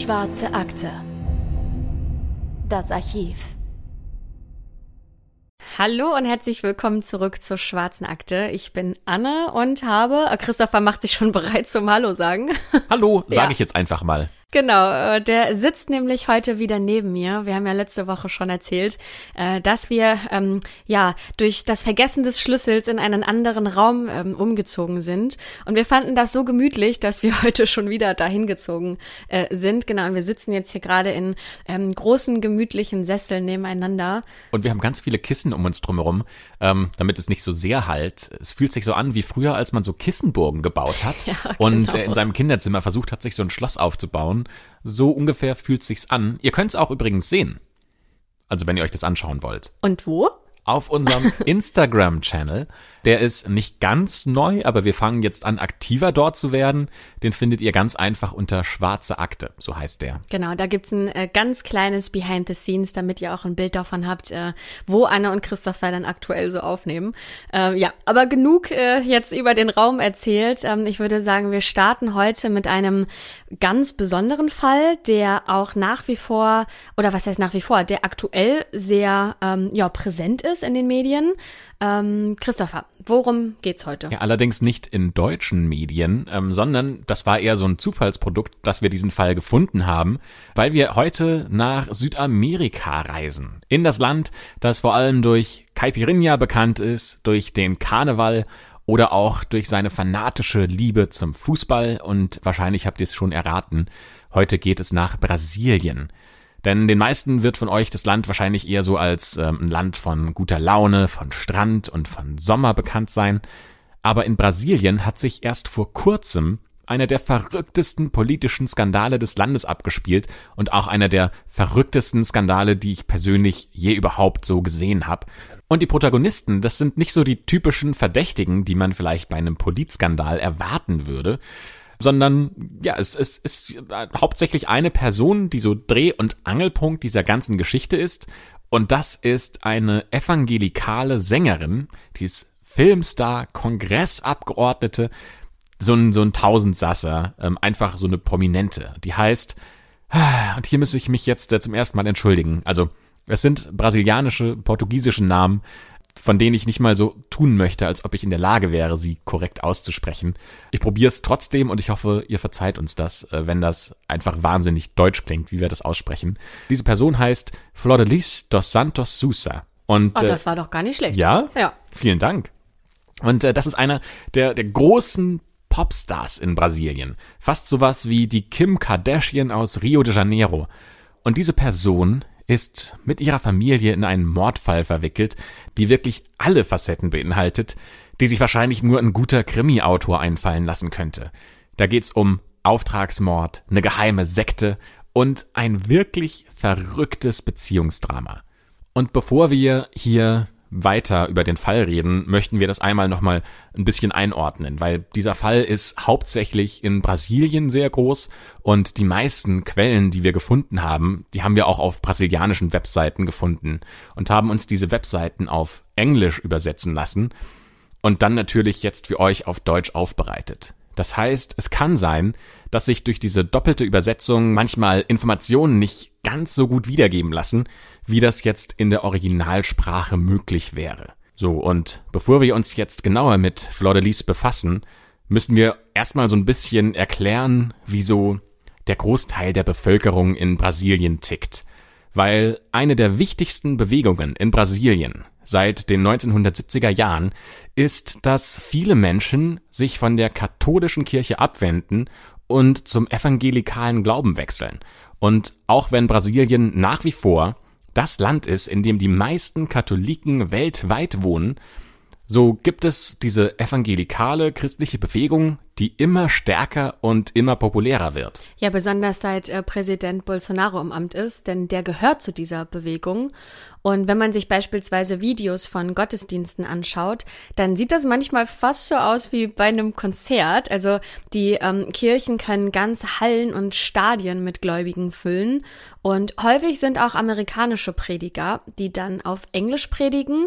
Schwarze Akte. Das Archiv. Hallo und herzlich willkommen zurück zur Schwarzen Akte. Ich bin Anne und Christopher macht sich schon bereit zum Hallo sagen. Hallo, sage ich jetzt einfach mal. Genau, der sitzt nämlich heute wieder neben mir. Wir haben ja letzte Woche schon erzählt, dass wir durch das Vergessen des Schlüssels in einen anderen Raum umgezogen sind. Und wir fanden das so gemütlich, dass wir heute schon wieder dahin gezogen sind. Genau, und wir sitzen jetzt hier gerade in großen, gemütlichen Sesseln nebeneinander. Und wir haben ganz viele Kissen um uns drumherum, damit es nicht so sehr hallt. Es fühlt sich so an wie früher, als man so Kissenburgen gebaut hat und in seinem Kinderzimmer versucht hat, sich so ein Schloss aufzubauen. So ungefähr fühlt sich's an. Ihr könnt es auch übrigens sehen. Also wenn ihr euch das anschauen wollt. Und wo? Auf unserem Instagram-Channel. Der ist nicht ganz neu, aber wir fangen jetzt an, aktiver dort zu werden. Den findet ihr ganz einfach unter Schwarze Akte, so heißt der. Genau, da gibt's ein ganz kleines Behind the Scenes, damit ihr auch ein Bild davon habt, wo Anne und Christopher dann aktuell so aufnehmen. Aber genug jetzt über den Raum erzählt. Ich würde sagen, wir starten heute mit einem ganz besonderen Fall, der auch nach wie vor, oder was heißt nach wie vor, der aktuell sehr präsent ist in den Medien. Christopher, worum geht's heute? Ja, allerdings nicht in deutschen Medien, sondern das war eher so ein Zufallsprodukt, dass wir diesen Fall gefunden haben, weil wir heute nach Südamerika reisen. In das Land, das vor allem durch Caipirinha bekannt ist, durch den Karneval oder auch durch seine fanatische Liebe zum Fußball. Und wahrscheinlich habt ihr es schon erraten, heute geht es nach Brasilien. Denn den meisten wird von euch das Land wahrscheinlich eher so als ein Land von guter Laune, von Strand und von Sommer bekannt sein. Aber in Brasilien hat sich erst vor kurzem einer der verrücktesten politischen Skandale des Landes abgespielt und auch einer der verrücktesten Skandale, die ich persönlich je überhaupt so gesehen habe. Und die Protagonisten, das sind nicht so die typischen Verdächtigen, die man vielleicht bei einem Politskandal erwarten würde, sondern ja, es ist hauptsächlich eine Person, die so Dreh- und Angelpunkt dieser ganzen Geschichte ist. Und das ist eine evangelikale Sängerin, die ist Filmstar, Kongressabgeordnete, so ein Tausendsasser, einfach so eine Prominente. Die heißt, und hier muss ich mich jetzt zum ersten Mal entschuldigen, also es sind brasilianische, portugiesische Namen, von denen ich nicht mal so tun möchte, als ob ich in der Lage wäre, sie korrekt auszusprechen. Ich probiere es trotzdem und ich hoffe, ihr verzeiht uns das, wenn das einfach wahnsinnig deutsch klingt, wie wir das aussprechen. Diese Person heißt Flordelis dos Santos Sousa. Und das war doch gar nicht schlecht. Ja? Vielen Dank. Und das ist einer der großen Popstars in Brasilien. Fast sowas wie die Kim Kardashian aus Rio de Janeiro. Und diese Person ist mit ihrer Familie in einen Mordfall verwickelt, die wirklich alle Facetten beinhaltet, die sich wahrscheinlich nur ein guter Krimi-Autor einfallen lassen könnte. Da geht's um Auftragsmord, eine geheime Sekte und ein wirklich verrücktes Beziehungsdrama. Und bevor wir hier weiter über den Fall reden, möchten wir das einmal nochmal ein bisschen einordnen, weil dieser Fall ist hauptsächlich in Brasilien sehr groß und die meisten Quellen, die wir gefunden haben, die haben wir auch auf brasilianischen Webseiten gefunden und haben uns diese Webseiten auf Englisch übersetzen lassen und dann natürlich jetzt für euch auf Deutsch aufbereitet. Das heißt, es kann sein, dass sich durch diese doppelte Übersetzung manchmal Informationen nicht ganz so gut wiedergeben lassen, wie das jetzt in der Originalsprache möglich wäre. So, und bevor wir uns jetzt genauer mit Flordelis befassen, müssen wir erstmal so ein bisschen erklären, wieso der Großteil der Bevölkerung in Brasilien tickt. Weil eine der wichtigsten Bewegungen in Brasilien seit den 1970er Jahren ist, dass viele Menschen sich von der katholischen Kirche abwenden und zum evangelikalen Glauben wechseln. Und auch wenn Brasilien nach wie vor das Land ist, in dem die meisten Katholiken weltweit wohnen, so gibt es diese evangelikale christliche Bewegung, die immer stärker und immer populärer wird. Ja, besonders seit Präsident Bolsonaro im Amt ist, denn der gehört zu dieser Bewegung. Und wenn man sich beispielsweise Videos von Gottesdiensten anschaut, dann sieht das manchmal fast so aus wie bei einem Konzert. Also die Kirchen können ganze Hallen und Stadien mit Gläubigen füllen. Und häufig sind auch amerikanische Prediger, die dann auf Englisch predigen,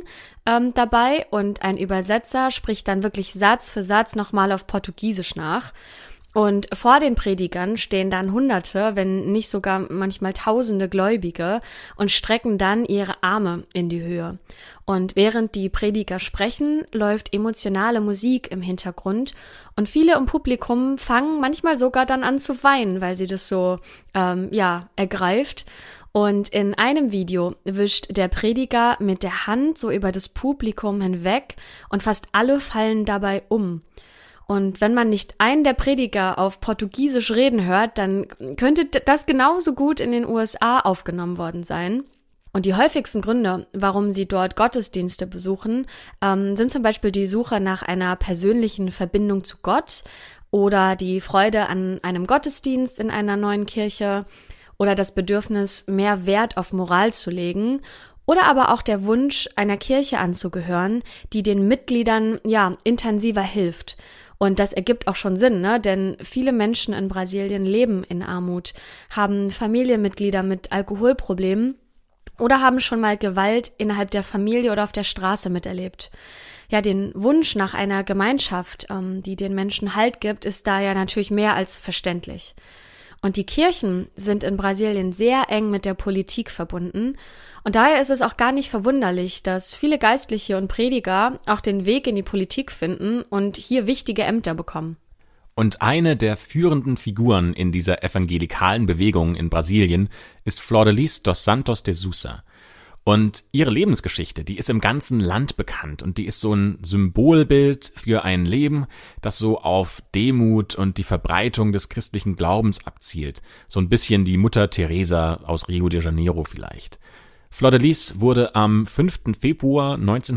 dabei. Und ein Übersetzer spricht dann wirklich Satz für Satz nochmal auf Portugiesisch nach. Und vor den Predigern stehen dann Hunderte, wenn nicht sogar manchmal Tausende Gläubige und strecken dann ihre Arme in die Höhe. Und während die Prediger sprechen, läuft emotionale Musik im Hintergrund und viele im Publikum fangen manchmal sogar dann an zu weinen, weil sie das so, ergreift. Und in einem Video wischt der Prediger mit der Hand so über das Publikum hinweg und fast alle fallen dabei um. Und wenn man nicht einen der Prediger auf Portugiesisch reden hört, dann könnte das genauso gut in den USA aufgenommen worden sein. Und die häufigsten Gründe, warum sie dort Gottesdienste besuchen, sind zum Beispiel die Suche nach einer persönlichen Verbindung zu Gott oder die Freude an einem Gottesdienst in einer neuen Kirche oder das Bedürfnis, mehr Wert auf Moral zu legen oder aber auch der Wunsch, einer Kirche anzugehören, die den Mitgliedern intensiver hilft. Und das ergibt auch schon Sinn, ne? Denn viele Menschen in Brasilien leben in Armut, haben Familienmitglieder mit Alkoholproblemen oder haben schon mal Gewalt innerhalb der Familie oder auf der Straße miterlebt. Ja, den Wunsch nach einer Gemeinschaft, die den Menschen Halt gibt, ist da ja natürlich mehr als verständlich. Und die Kirchen sind in Brasilien sehr eng mit der Politik verbunden. Und daher ist es auch gar nicht verwunderlich, dass viele Geistliche und Prediger auch den Weg in die Politik finden und hier wichtige Ämter bekommen. Und eine der führenden Figuren in dieser evangelikalen Bewegung in Brasilien ist Flor de Lis dos Santos de Sousa. Und ihre Lebensgeschichte, die ist im ganzen Land bekannt und die ist so ein Symbolbild für ein Leben, das so auf Demut und die Verbreitung des christlichen Glaubens abzielt. So ein bisschen die Mutter Teresa aus Rio de Janeiro vielleicht. Flor de Lis wurde am 5. Februar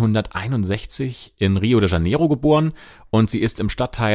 1961 in Rio de Janeiro geboren und sie ist in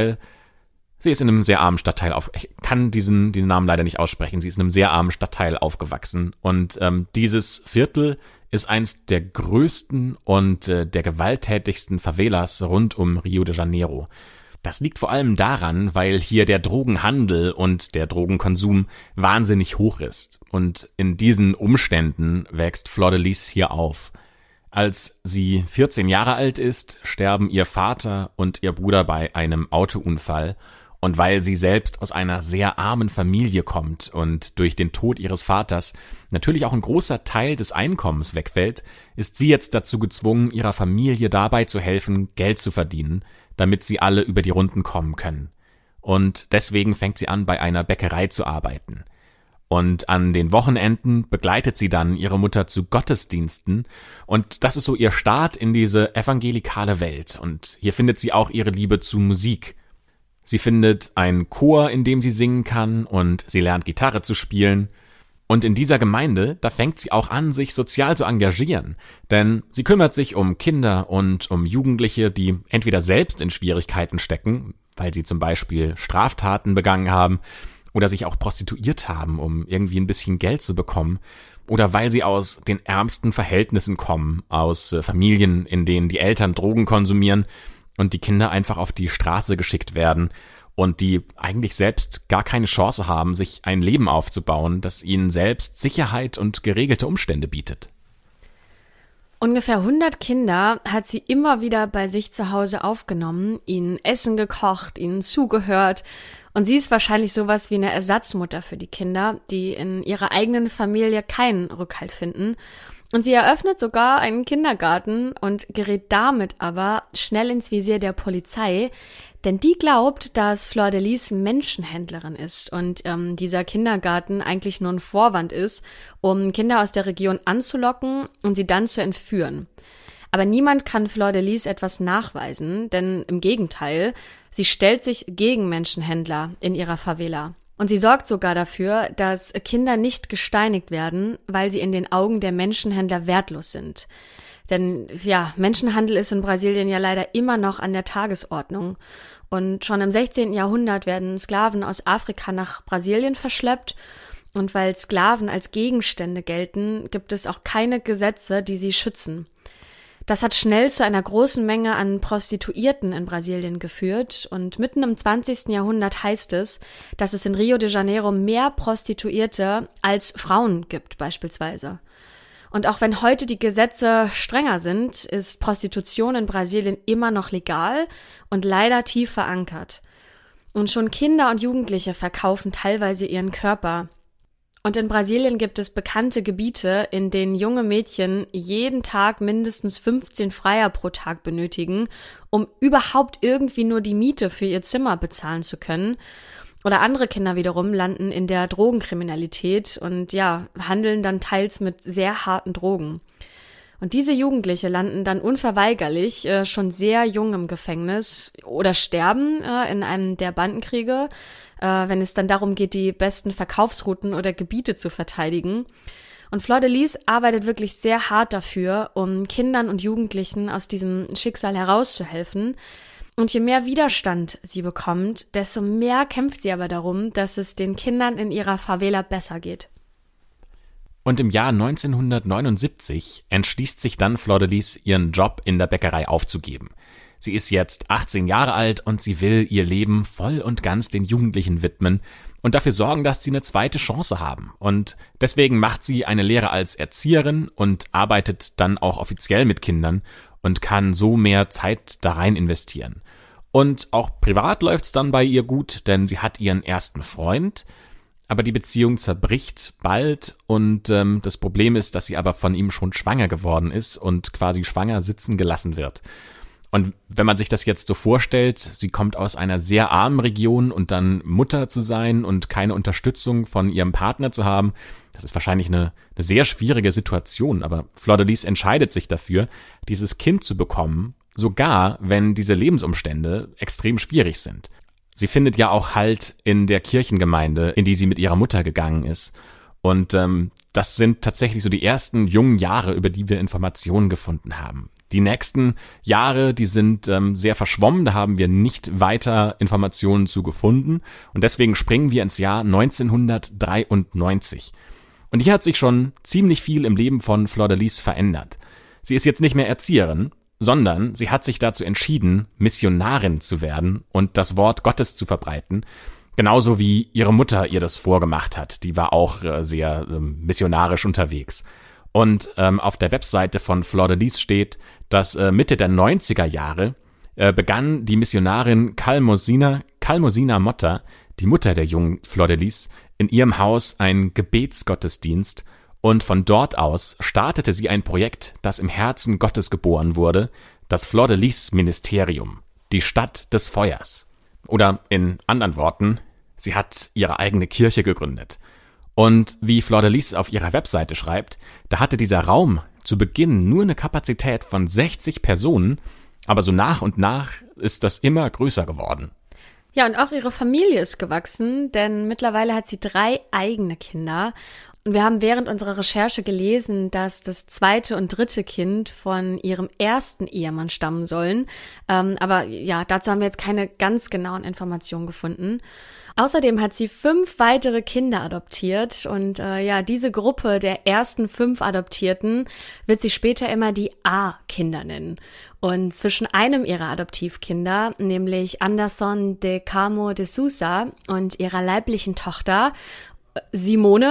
einem sehr armen Stadtteil ich kann diesen Namen leider nicht aussprechen. Sie ist in einem sehr armen Stadtteil aufgewachsen und dieses Viertel ist eins der größten und der gewalttätigsten Favelas rund um Rio de Janeiro. Das liegt vor allem daran, weil hier der Drogenhandel und der Drogenkonsum wahnsinnig hoch ist. Und in diesen Umständen wächst Flor de Lis hier auf. Als sie 14 Jahre alt ist, sterben ihr Vater und ihr Bruder bei einem Autounfall. Und weil sie selbst aus einer sehr armen Familie kommt und durch den Tod ihres Vaters natürlich auch ein großer Teil des Einkommens wegfällt, ist sie jetzt dazu gezwungen, ihrer Familie dabei zu helfen, Geld zu verdienen, damit sie alle über die Runden kommen können. Und deswegen fängt sie an, bei einer Bäckerei zu arbeiten. Und an den Wochenenden begleitet sie dann ihre Mutter zu Gottesdiensten. Und das ist so ihr Start in diese evangelikale Welt. Und hier findet sie auch ihre Liebe zu Musik. Sie findet einen Chor, in dem sie singen kann, und sie lernt Gitarre zu spielen. Und in dieser Gemeinde, da fängt sie auch an, sich sozial zu engagieren. Denn sie kümmert sich um Kinder und um Jugendliche, die entweder selbst in Schwierigkeiten stecken, weil sie zum Beispiel Straftaten begangen haben oder sich auch prostituiert haben, um irgendwie ein bisschen Geld zu bekommen, oder weil sie aus den ärmsten Verhältnissen kommen, aus Familien, in denen die Eltern Drogen konsumieren und die Kinder einfach auf die Straße geschickt werden und die eigentlich selbst gar keine Chance haben, sich ein Leben aufzubauen, das ihnen selbst Sicherheit und geregelte Umstände bietet. Ungefähr 100 Kinder hat sie immer wieder bei sich zu Hause aufgenommen, ihnen Essen gekocht, ihnen zugehört. Und sie ist wahrscheinlich sowas wie eine Ersatzmutter für die Kinder, die in ihrer eigenen Familie keinen Rückhalt finden. Und sie eröffnet sogar einen Kindergarten und gerät damit aber schnell ins Visier der Polizei, denn die glaubt, dass Flor de Lis Menschenhändlerin ist und dieser Kindergarten eigentlich nur ein Vorwand ist, um Kinder aus der Region anzulocken und sie dann zu entführen. Aber niemand kann Flor de Lis etwas nachweisen, denn im Gegenteil, sie stellt sich gegen Menschenhändler in ihrer Favela. Und sie sorgt sogar dafür, dass Kinder nicht gesteinigt werden, weil sie in den Augen der Menschenhändler wertlos sind. Denn ja, Menschenhandel ist in Brasilien ja leider immer noch an der Tagesordnung. Und schon im 16. Jahrhundert werden Sklaven aus Afrika nach Brasilien verschleppt. Und weil Sklaven als Gegenstände gelten, gibt es auch keine Gesetze, die sie schützen. Das hat schnell zu einer großen Menge an Prostituierten in Brasilien geführt und mitten im 20. Jahrhundert heißt es, dass es in Rio de Janeiro mehr Prostituierte als Frauen gibt beispielsweise. Und auch wenn heute die Gesetze strenger sind, ist Prostitution in Brasilien immer noch legal und leider tief verankert. Und schon Kinder und Jugendliche verkaufen teilweise ihren Körper. Und in Brasilien gibt es bekannte Gebiete, in denen junge Mädchen jeden Tag mindestens 15 Freier pro Tag benötigen, um überhaupt irgendwie nur die Miete für ihr Zimmer bezahlen zu können. Oder andere Kinder wiederum landen in der Drogenkriminalität und handeln dann teils mit sehr harten Drogen. Und diese Jugendliche landen dann unverweigerlich schon sehr jung im Gefängnis oder sterben in einem der Bandenkriege, wenn es dann darum geht, die besten Verkaufsrouten oder Gebiete zu verteidigen. Und Flor de Lis arbeitet wirklich sehr hart dafür, um Kindern und Jugendlichen aus diesem Schicksal herauszuhelfen. Und je mehr Widerstand sie bekommt, desto mehr kämpft sie aber darum, dass es den Kindern in ihrer Favela besser geht. Und im Jahr 1979 entschließt sich dann Flor de Lis, ihren Job in der Bäckerei aufzugeben. Sie ist jetzt 18 Jahre alt und sie will ihr Leben voll und ganz den Jugendlichen widmen und dafür sorgen, dass sie eine zweite Chance haben. Und deswegen macht sie eine Lehre als Erzieherin und arbeitet dann auch offiziell mit Kindern und kann so mehr Zeit da rein investieren. Und auch privat läuft's dann bei ihr gut, denn sie hat ihren ersten Freund, aber die Beziehung zerbricht bald und das Problem ist, dass sie aber von ihm schon schwanger geworden ist und quasi schwanger sitzen gelassen wird. Und wenn man sich das jetzt so vorstellt, sie kommt aus einer sehr armen Region und dann Mutter zu sein und keine Unterstützung von ihrem Partner zu haben, das ist wahrscheinlich eine sehr schwierige Situation. Aber Flor de Lis entscheidet sich dafür, dieses Kind zu bekommen, sogar wenn diese Lebensumstände extrem schwierig sind. Sie findet ja auch Halt in der Kirchengemeinde, in die sie mit ihrer Mutter gegangen ist. Und das sind tatsächlich so die ersten jungen Jahre, über die wir Informationen gefunden haben. Die nächsten Jahre, die sind sehr verschwommen, da haben wir nicht weiter Informationen zu gefunden. Und deswegen springen wir ins Jahr 1993. Und hier hat sich schon ziemlich viel im Leben von Flor de Lis verändert. Sie ist jetzt nicht mehr Erzieherin, sondern sie hat sich dazu entschieden, Missionarin zu werden und das Wort Gottes zu verbreiten. Genauso wie ihre Mutter ihr das vorgemacht hat. Die war auch sehr missionarisch unterwegs. Und auf der Webseite von Flor de Lis steht, dass Mitte der 90er Jahre begann die Missionarin Calmosina Motta, die Mutter der jungen Flor de Lis, in ihrem Haus einen Gebetsgottesdienst und von dort aus startete sie ein Projekt, das im Herzen Gottes geboren wurde, das Flor de Lis Ministerium, die Stadt des Feuers. Oder in anderen Worten, sie hat ihre eigene Kirche gegründet. Und wie Flor de Lis auf ihrer Webseite schreibt, da hatte dieser Raum zu Beginn nur eine Kapazität von 60 Personen, aber so nach und nach ist das immer größer geworden. Ja, und auch ihre Familie ist gewachsen, denn mittlerweile hat sie 3 eigene Kinder. Und wir haben während unserer Recherche gelesen, dass das 2. und 3. Kind von ihrem ersten Ehemann stammen sollen. Aber dazu haben wir jetzt keine ganz genauen Informationen gefunden. Außerdem hat sie 5 weitere Kinder adoptiert und diese Gruppe der ersten 5 Adoptierten wird sie später immer die A-Kinder nennen. Und zwischen einem ihrer Adoptivkinder, nämlich Anderson de Carmo de Sousa und ihrer leiblichen Tochter Simon,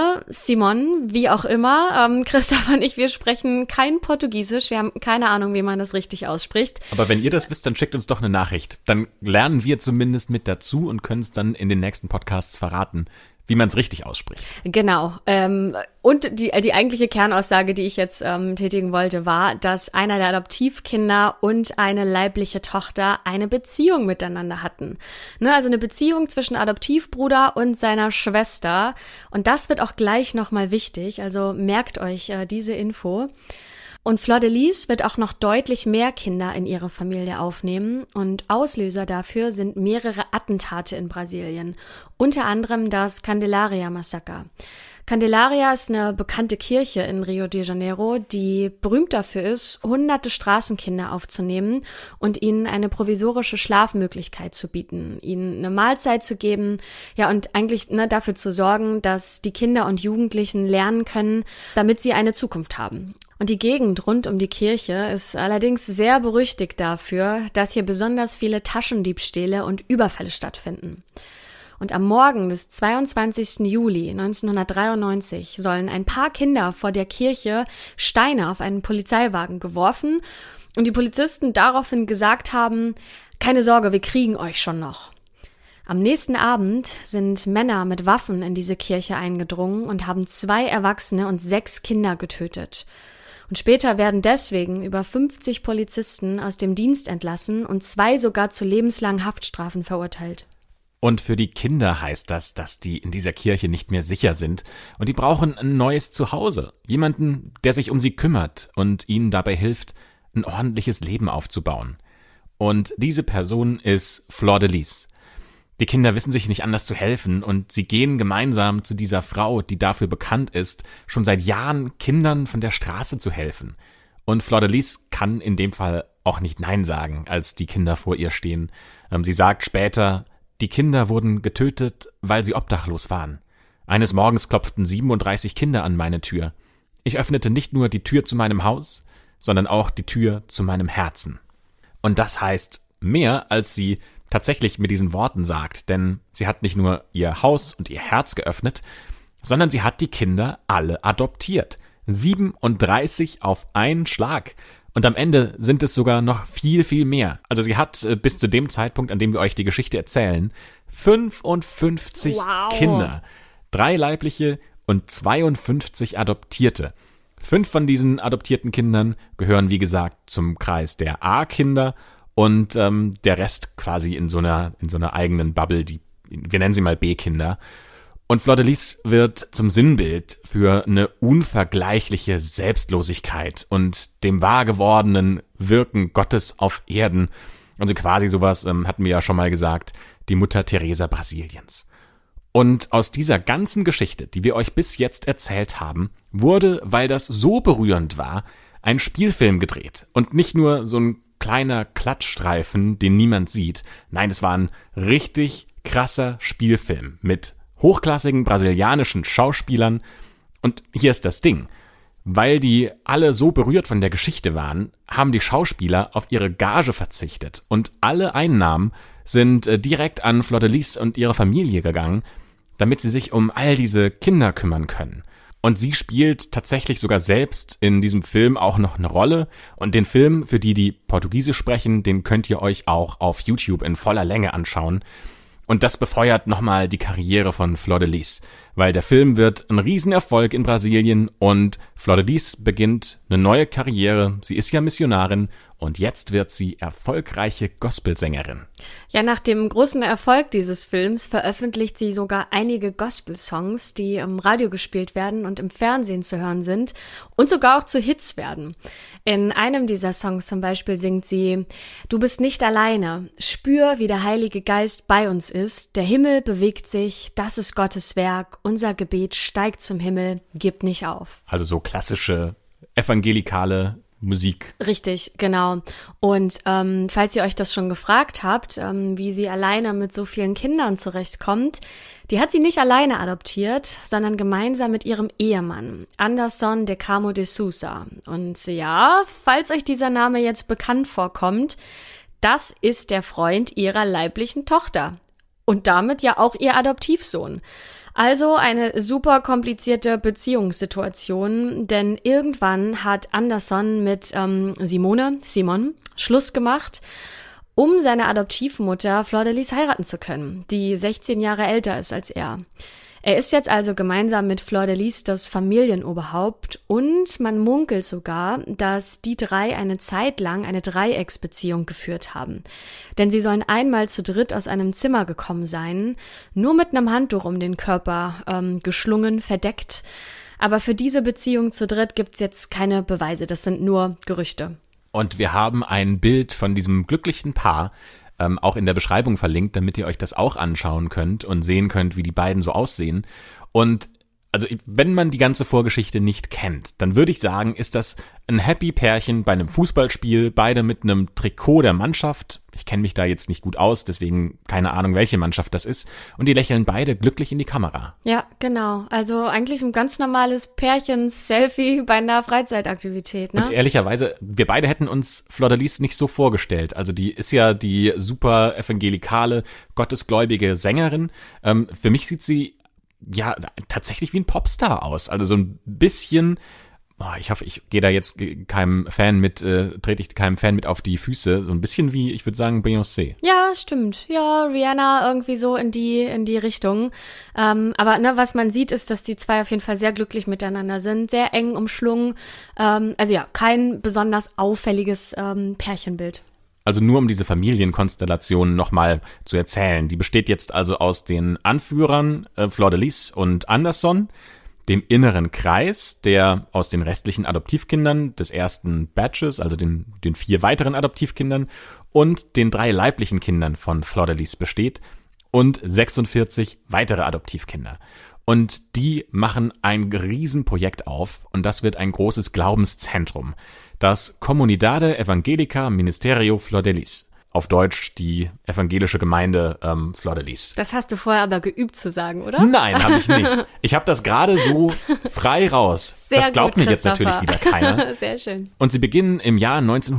wie auch immer. Christoph und ich, wir sprechen kein Portugiesisch. Wir haben keine Ahnung, wie man das richtig ausspricht. Aber wenn ihr das wisst, dann schickt uns doch eine Nachricht. Dann lernen wir zumindest mit dazu und können es dann in den nächsten Podcasts verraten, wie man es richtig ausspricht. Genau. Und die eigentliche Kernaussage, die ich jetzt tätigen wollte, war, dass einer der Adoptivkinder und eine leibliche Tochter eine Beziehung miteinander hatten. Ne, also eine Beziehung zwischen Adoptivbruder und seiner Schwester. Und das wird auch gleich nochmal wichtig. Also merkt euch diese Info. Und Flor de Lis wird auch noch deutlich mehr Kinder in ihre Familie aufnehmen und Auslöser dafür sind mehrere Attentate in Brasilien, unter anderem das Candelária-Massaker. Candelária ist eine bekannte Kirche in Rio de Janeiro, die berühmt dafür ist, hunderte Straßenkinder aufzunehmen und ihnen eine provisorische Schlafmöglichkeit zu bieten, ihnen eine Mahlzeit zu geben, und eigentlich dafür zu sorgen, dass die Kinder und Jugendlichen lernen können, damit sie eine Zukunft haben. Und die Gegend rund um die Kirche ist allerdings sehr berüchtigt dafür, dass hier besonders viele Taschendiebstähle und Überfälle stattfinden. Und am Morgen des 22. Juli 1993 sollen ein paar Kinder vor der Kirche Steine auf einen Polizeiwagen geworfen und die Polizisten daraufhin gesagt haben, keine Sorge, wir kriegen euch schon noch. Am nächsten Abend sind Männer mit Waffen in diese Kirche eingedrungen und haben 2 Erwachsene und 6 Kinder getötet. Und später werden deswegen über 50 Polizisten aus dem Dienst entlassen und 2 sogar zu lebenslangen Haftstrafen verurteilt. Und für die Kinder heißt das, dass die in dieser Kirche nicht mehr sicher sind und die brauchen ein neues Zuhause. Jemanden, der sich um sie kümmert und ihnen dabei hilft, ein ordentliches Leben aufzubauen. Und diese Person ist Fleur de Lis. Die Kinder wissen sich nicht anders zu helfen und sie gehen gemeinsam zu dieser Frau, die dafür bekannt ist, schon seit Jahren Kindern von der Straße zu helfen. Und Fleur de Lis kann in dem Fall auch nicht Nein sagen, als die Kinder vor ihr stehen. Sie sagt später: Die Kinder wurden getötet, weil sie obdachlos waren. Eines Morgens klopften 37 Kinder an meine Tür. Ich öffnete nicht nur die Tür zu meinem Haus, sondern auch die Tür zu meinem Herzen. Und das heißt mehr, als sie tatsächlich mit diesen Worten sagt, denn sie hat nicht nur ihr Haus und ihr Herz geöffnet, sondern sie hat die Kinder alle adoptiert. 37 auf einen Schlag. Und am Ende sind es sogar noch viel, viel mehr. Also sie hat bis zu dem Zeitpunkt, an dem wir euch die Geschichte erzählen, 55 Kinder. 3 leibliche und 52 Adoptierte. 5 von diesen adoptierten Kindern gehören, wie gesagt, zum Kreis der A-Kinder und der Rest quasi in so einer eigenen Bubble, wir nennen sie mal B-Kinder. Und Fleur de Lis wird zum Sinnbild für eine unvergleichliche Selbstlosigkeit und dem wahr gewordenen Wirken Gottes auf Erden. Also quasi sowas, hatten wir ja schon mal gesagt, die Mutter Teresa Brasiliens. Und aus dieser ganzen Geschichte, die wir euch bis jetzt erzählt haben, wurde, weil das so berührend war, ein Spielfilm gedreht. Und nicht nur so ein kleiner Klatschstreifen, den niemand sieht. Nein, es war ein richtig krasser Spielfilm mit hochklassigen brasilianischen Schauspielern. Und hier ist das Ding: Weil die alle so berührt von der Geschichte waren, haben die Schauspieler auf ihre Gage verzichtet. Und alle Einnahmen sind direkt an Fleur de Lis und ihre Familie gegangen, damit sie sich um all diese Kinder kümmern können. Und sie spielt tatsächlich sogar selbst in diesem Film auch noch eine Rolle. Und den Film, für die Portugiesisch sprechen, den könnt ihr euch auch auf YouTube in voller Länge anschauen. Und das befeuert nochmal die Karriere von Fleur de Lis, weil der Film wird ein Riesenerfolg in Brasilien und Fleur de Lis beginnt eine neue Karriere. Sie ist ja Missionarin und jetzt wird sie erfolgreiche Gospelsängerin. Ja, nach dem großen Erfolg dieses Films veröffentlicht sie sogar einige Gospel-Songs, die im Radio gespielt werden und im Fernsehen zu hören sind und sogar auch zu Hits werden. In einem dieser Songs zum Beispiel singt sie: Du bist nicht alleine, spür, wie der Heilige Geist bei uns ist, der Himmel bewegt sich, das ist Gottes Werk, unser Gebet steigt zum Himmel, gib nicht auf. Also so klassische evangelikale Musik. Richtig, genau. Und falls ihr euch das schon gefragt habt, wie sie alleine mit so vielen Kindern zurechtkommt, die hat sie nicht alleine adoptiert, sondern gemeinsam mit ihrem Ehemann, Anderson de Carmo de Sousa. Und ja, falls euch dieser Name jetzt bekannt vorkommt, das ist der Freund ihrer leiblichen Tochter. Und damit ja auch ihr Adoptivsohn. Also eine super komplizierte Beziehungssituation, denn irgendwann hat Anderson mit Simon Schluss gemacht, um seine Adoptivmutter Fleur de Lis heiraten zu können, die 16 Jahre älter ist als er. Er ist jetzt also gemeinsam mit Fleur de Lis das Familienoberhaupt und man munkelt sogar, dass die 3 eine Zeit lang eine Dreiecksbeziehung geführt haben. Denn sie sollen einmal zu dritt aus einem Zimmer gekommen sein, nur mit einem Handtuch um den Körper geschlungen, verdeckt. Aber für diese Beziehung zu dritt gibt's jetzt keine Beweise, das sind nur Gerüchte. Und wir haben ein Bild von diesem glücklichen Paar auch in der Beschreibung verlinkt, damit ihr euch das auch anschauen könnt und sehen könnt, wie die beiden so aussehen. Und also wenn man die ganze Vorgeschichte nicht kennt, dann würde ich sagen, ist das ein happy Pärchen bei einem Fußballspiel, beide mit einem Trikot der Mannschaft. Ich kenne mich da jetzt nicht gut aus, deswegen keine Ahnung, welche Mannschaft das ist. Und die lächeln beide glücklich in die Kamera. Ja, genau. Also eigentlich ein ganz normales Pärchen-Selfie bei einer Freizeitaktivität, ne? Und ehrlicherweise, wir beide hätten uns Fleur de Lis nicht so vorgestellt. Also die ist ja die super evangelikale, gottesgläubige Sängerin. Für mich sieht sie ja tatsächlich wie ein Popstar aus. Also so ein bisschen Ich hoffe, ich gehe da jetzt keinem Fan mit, trete ich keinem Fan mit auf die Füße. So ein bisschen wie, ich würde sagen, Beyoncé. Ja, stimmt. Ja, Rihanna irgendwie so in die Richtung. Aber ne, was man sieht, ist, dass die zwei auf jeden Fall sehr glücklich miteinander sind, sehr eng umschlungen. Also ja, kein besonders auffälliges Pärchenbild. Also nur um diese Familienkonstellation nochmal zu erzählen. Die besteht jetzt also aus den Anführern Fleur de Lis und Anderson, dem inneren Kreis, der aus den restlichen Adoptivkindern des ersten Batches, also den 4 weiteren Adoptivkindern und den 3 leiblichen Kindern von Fleur de Lis besteht und 46 weitere Adoptivkinder. Und die machen ein Riesenprojekt auf und das wird ein großes Glaubenszentrum, das Comunidade Evangelica Ministerio Fleur de Lis. Auf Deutsch die evangelische Gemeinde Fleur de Lis. Das hast du vorher aber geübt zu sagen, oder? Nein, habe ich nicht. Ich habe das gerade so frei raus. Sehr das glaubt gut, mir jetzt natürlich wieder keiner. Sehr schön. Und sie beginnen im Jahr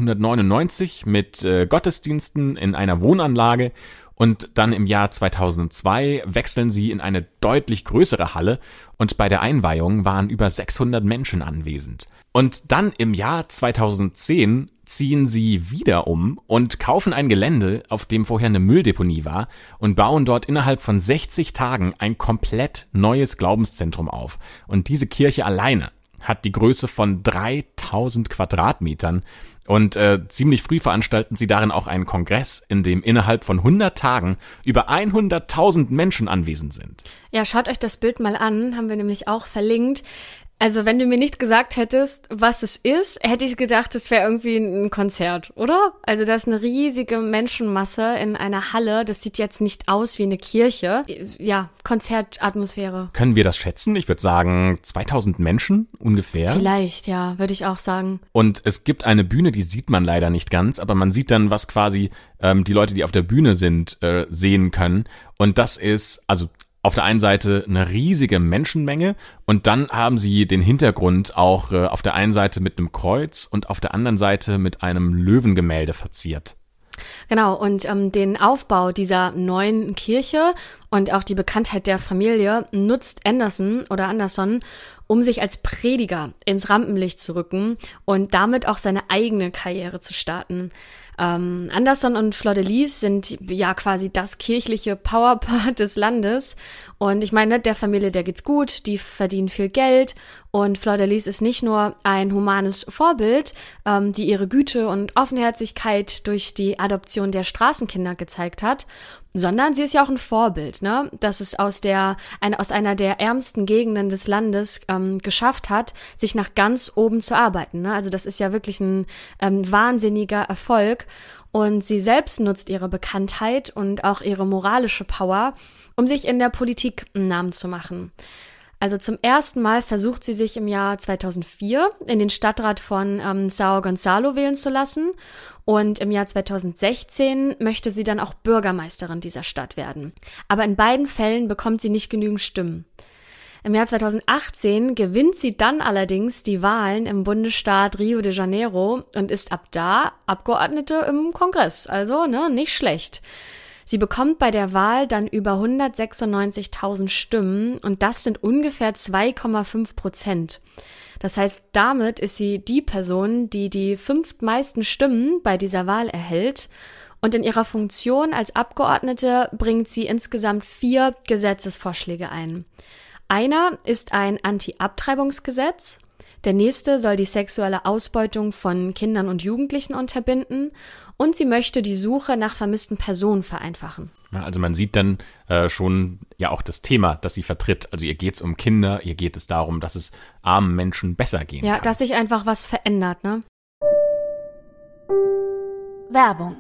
1999 mit Gottesdiensten in einer Wohnanlage und dann im Jahr 2002 wechseln sie in eine deutlich größere Halle und bei der Einweihung waren über 600 Menschen anwesend. Und dann im Jahr 2010 ziehen sie wieder um und kaufen ein Gelände, auf dem vorher eine Mülldeponie war und bauen dort innerhalb von 60 Tagen ein komplett neues Glaubenszentrum auf. Und diese Kirche alleine hat die Größe von 3000 Quadratmetern und ziemlich früh veranstalten sie darin auch einen Kongress, in dem innerhalb von 100 Tagen über 100.000 Menschen anwesend sind. Ja, schaut euch das Bild mal an, haben wir nämlich auch verlinkt. Also wenn du mir nicht gesagt hättest, was es ist, hätte ich gedacht, es wäre irgendwie ein Konzert, oder? Also das ist eine riesige Menschenmasse in einer Halle. Das sieht jetzt nicht aus wie eine Kirche. Ja, Konzertatmosphäre. Können wir das schätzen? Ich würde sagen 2000 Menschen ungefähr. Vielleicht, ja, würde ich auch sagen. Und es gibt eine Bühne, die sieht man leider nicht ganz, aber man sieht dann, was quasi die Leute, die auf der Bühne sind, sehen können. Und das ist, also auf der einen Seite eine riesige Menschenmenge und dann haben sie den Hintergrund auch auf der einen Seite mit einem Kreuz und auf der anderen Seite mit einem Löwengemälde verziert. Genau, und den Aufbau dieser neuen Kirche und auch die Bekanntheit der Familie nutzt Anderson, um sich als Prediger ins Rampenlicht zu rücken und damit auch seine eigene Karriere zu starten. Anderson und Fleur de Lis sind ja quasi das kirchliche Powerpaar des Landes. Und ich meine, der Familie, der geht's gut, die verdienen viel Geld. Und Fleur de Lis ist nicht nur ein humanes Vorbild, die ihre Güte und Offenherzigkeit durch die Adoption der Straßenkinder gezeigt hat, sondern sie ist ja auch ein Vorbild, ne? Dass es aus einer der ärmsten Gegenden des Landes geschafft hat, sich nach ganz oben zu arbeiten, ne? Also das ist ja wirklich ein wahnsinniger Erfolg. Und sie selbst nutzt ihre Bekanntheit und auch ihre moralische Power, um sich in der Politik einen Namen zu machen. Also zum ersten Mal versucht sie sich im Jahr 2004 in den Stadtrat von São Gonçalo wählen zu lassen. Und im Jahr 2016 möchte sie dann auch Bürgermeisterin dieser Stadt werden. Aber in beiden Fällen bekommt sie nicht genügend Stimmen. Im Jahr 2018 gewinnt sie dann allerdings die Wahlen im Bundesstaat Rio de Janeiro und ist ab da Abgeordnete im Kongress. Also, nicht schlecht. Sie bekommt bei der Wahl dann über 196.000 Stimmen und das sind ungefähr 2,5%. Das heißt, damit ist sie die Person, die die 5 meisten Stimmen bei dieser Wahl erhält. Und in ihrer Funktion als Abgeordnete bringt sie insgesamt 4 Gesetzesvorschläge ein. Einer ist ein Anti-Abtreibungsgesetz. Der nächste soll die sexuelle Ausbeutung von Kindern und Jugendlichen unterbinden. Und sie möchte die Suche nach vermissten Personen vereinfachen. Also man sieht dann schon ja auch das Thema, das sie vertritt. Also ihr geht es um Kinder, ihr geht es darum, dass es armen Menschen besser gehen kann. Ja, dass sich einfach was verändert, ne? Werbung.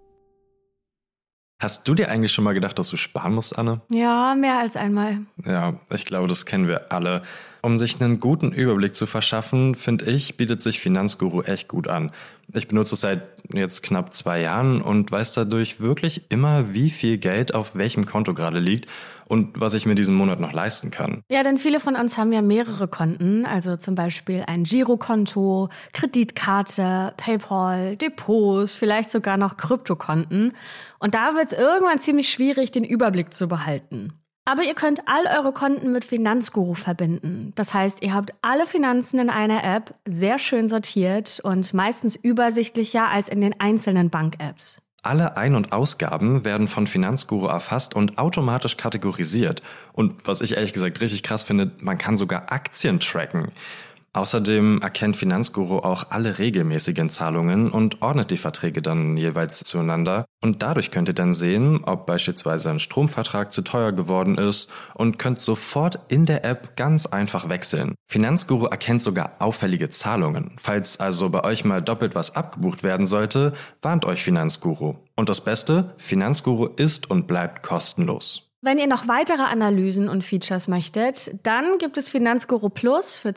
Hast du dir eigentlich schon mal gedacht, dass du sparen musst, Anne? Ja, mehr als einmal. Ja, ich glaube, das kennen wir alle. Um sich einen guten Überblick zu verschaffen, finde ich, bietet sich Finanzguru echt gut an. Ich benutze es seit jetzt knapp 2 Jahren und weiß dadurch wirklich immer, wie viel Geld auf welchem Konto gerade liegt und was ich mir diesen Monat noch leisten kann. Ja, denn viele von uns haben ja mehrere Konten, also zum Beispiel ein Girokonto, Kreditkarte, PayPal, Depots, vielleicht sogar noch Kryptokonten. Und da wird es irgendwann ziemlich schwierig, den Überblick zu behalten. Aber ihr könnt all eure Konten mit Finanzguru verbinden. Das heißt, ihr habt alle Finanzen in einer App, sehr schön sortiert und meistens übersichtlicher als in den einzelnen Bank-Apps. Alle Ein- und Ausgaben werden von Finanzguru erfasst und automatisch kategorisiert. Und was ich ehrlich gesagt richtig krass finde, man kann sogar Aktien tracken. Außerdem erkennt Finanzguru auch alle regelmäßigen Zahlungen und ordnet die Verträge dann jeweils zueinander. Und dadurch könnt ihr dann sehen, ob beispielsweise ein Stromvertrag zu teuer geworden ist und könnt sofort in der App ganz einfach wechseln. Finanzguru erkennt sogar auffällige Zahlungen. Falls also bei euch mal doppelt was abgebucht werden sollte, warnt euch Finanzguru. Und das Beste, Finanzguru ist und bleibt kostenlos. Wenn ihr noch weitere Analysen und Features möchtet, dann gibt es Finanzguru Plus für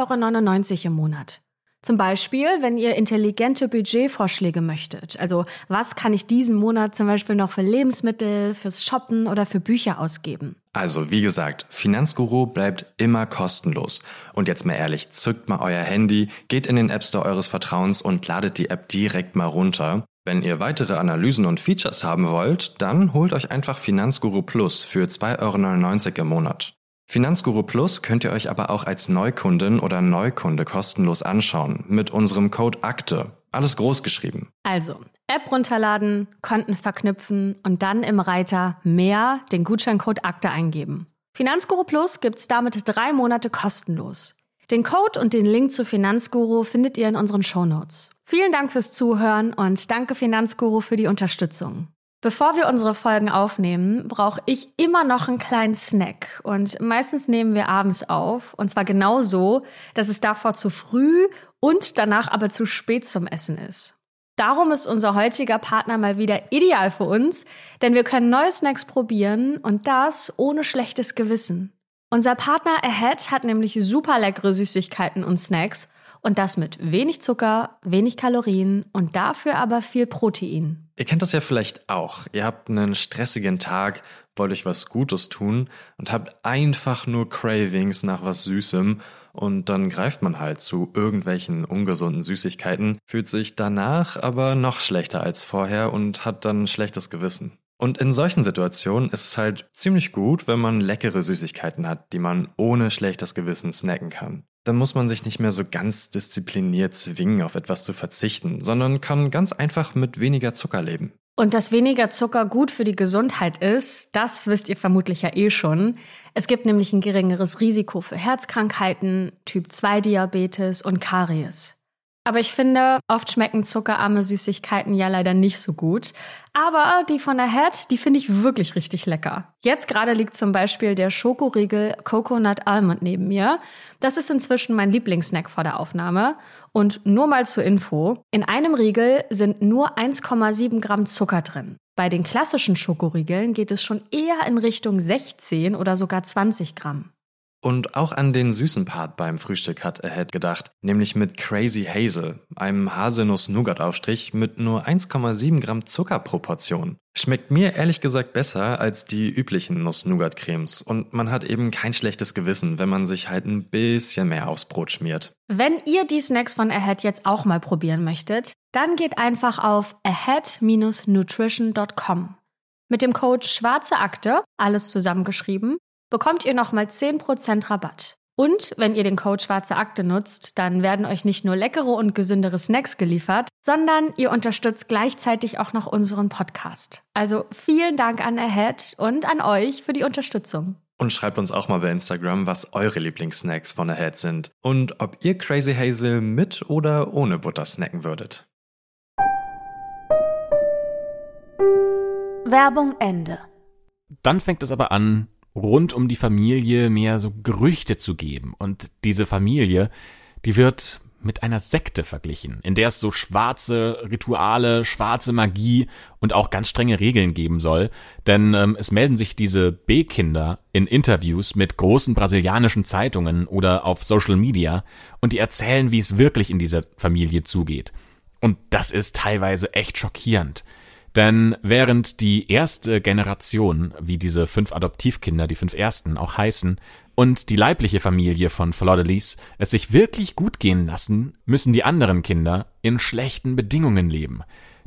2,99 € im Monat. Zum Beispiel, wenn ihr intelligente Budgetvorschläge möchtet. Also, was kann ich diesen Monat zum Beispiel noch für Lebensmittel, fürs Shoppen oder für Bücher ausgeben? Also, wie gesagt, Finanzguru bleibt immer kostenlos. Und jetzt mal ehrlich, zückt mal euer Handy, geht in den App Store eures Vertrauens und ladet die App direkt mal runter. Wenn ihr weitere Analysen und Features haben wollt, dann holt euch einfach Finanzguru Plus für 2,99 € im Monat. Finanzguru Plus könnt ihr euch aber auch als Neukundin oder Neukunde kostenlos anschauen mit unserem Code AKTE. Alles groß geschrieben. Also, App runterladen, Konten verknüpfen und dann im Reiter Mehr den Gutscheincode AKTE eingeben. Finanzguru Plus gibt's damit 3 Monate kostenlos. Den Code und den Link zu Finanzguru findet ihr in unseren Shownotes. Vielen Dank fürs Zuhören und danke Finanzguru für die Unterstützung. Bevor wir unsere Folgen aufnehmen, brauche ich immer noch einen kleinen Snack. Und meistens nehmen wir abends auf. Und zwar genau so, dass es davor zu früh und danach aber zu spät zum Essen ist. Darum ist unser heutiger Partner mal wieder ideal für uns, denn wir können neue Snacks probieren und das ohne schlechtes Gewissen. Unser Partner Ahead hat nämlich super leckere Süßigkeiten und Snacks und das mit wenig Zucker, wenig Kalorien und dafür aber viel Protein. Ihr kennt das ja vielleicht auch. Ihr habt einen stressigen Tag, wollt euch was Gutes tun und habt einfach nur Cravings nach was Süßem und dann greift man halt zu irgendwelchen ungesunden Süßigkeiten, fühlt sich danach aber noch schlechter als vorher und hat dann ein schlechtes Gewissen. Und in solchen Situationen ist es halt ziemlich gut, wenn man leckere Süßigkeiten hat, die man ohne schlechtes Gewissen snacken kann. Dann muss man sich nicht mehr so ganz diszipliniert zwingen, auf etwas zu verzichten, sondern kann ganz einfach mit weniger Zucker leben. Und dass weniger Zucker gut für die Gesundheit ist, das wisst ihr vermutlich ja eh schon. Es gibt nämlich ein geringeres Risiko für Herzkrankheiten, Typ-2-Diabetes und Karies. Aber ich finde, oft schmecken zuckerarme Süßigkeiten ja leider nicht so gut. Aber die von Ahead, die finde ich wirklich richtig lecker. Jetzt gerade liegt zum Beispiel der Schokoriegel Coconut Almond neben mir. Das ist inzwischen mein Lieblingssnack vor der Aufnahme. Und nur mal zur Info, in einem Riegel sind nur 1,7 Gramm Zucker drin. Bei den klassischen Schokoriegeln geht es schon eher in Richtung 16 oder sogar 20 Gramm. Und auch an den süßen Part beim Frühstück hat Ahead gedacht, nämlich mit Crazy Hazel, einem Haselnuss-Nougat-Aufstrich mit nur 1,7 Gramm Zuckerproportion. Schmeckt mir ehrlich gesagt besser als die üblichen Nuss-Nougat-Cremes und man hat eben kein schlechtes Gewissen, wenn man sich halt ein bisschen mehr aufs Brot schmiert. Wenn ihr die Snacks von Ahead jetzt auch mal probieren möchtet, dann geht einfach auf ahead-nutrition.com. Mit dem Code Schwarze Akte, alles zusammengeschrieben, bekommt ihr nochmal 10% Rabatt. Und wenn ihr den Code Schwarze Akte nutzt, dann werden euch nicht nur leckere und gesündere Snacks geliefert, sondern ihr unterstützt gleichzeitig auch noch unseren Podcast. Also vielen Dank an Ahead und an euch für die Unterstützung. Und schreibt uns auch mal bei Instagram, was eure Lieblingssnacks von Ahead sind und ob ihr Crazy Hazel mit oder ohne Butter snacken würdet. Werbung Ende. Dann fängt es aber an, rund um die Familie mehr so Gerüchte zu geben. Und diese Familie, die wird mit einer Sekte verglichen, in der es so schwarze Rituale, schwarze Magie und auch ganz strenge Regeln geben soll. Denn es melden sich diese B-Kinder in Interviews mit großen brasilianischen Zeitungen oder auf Social Media und die erzählen, wie es wirklich in dieser Familie zugeht. Und das ist teilweise echt schockierend. Denn während die erste Generation, wie diese 5 Adoptivkinder, die 5 ersten auch heißen, und die leibliche Familie von Flor-de-Lis es sich wirklich gut gehen lassen, müssen die anderen Kinder in schlechten Bedingungen leben.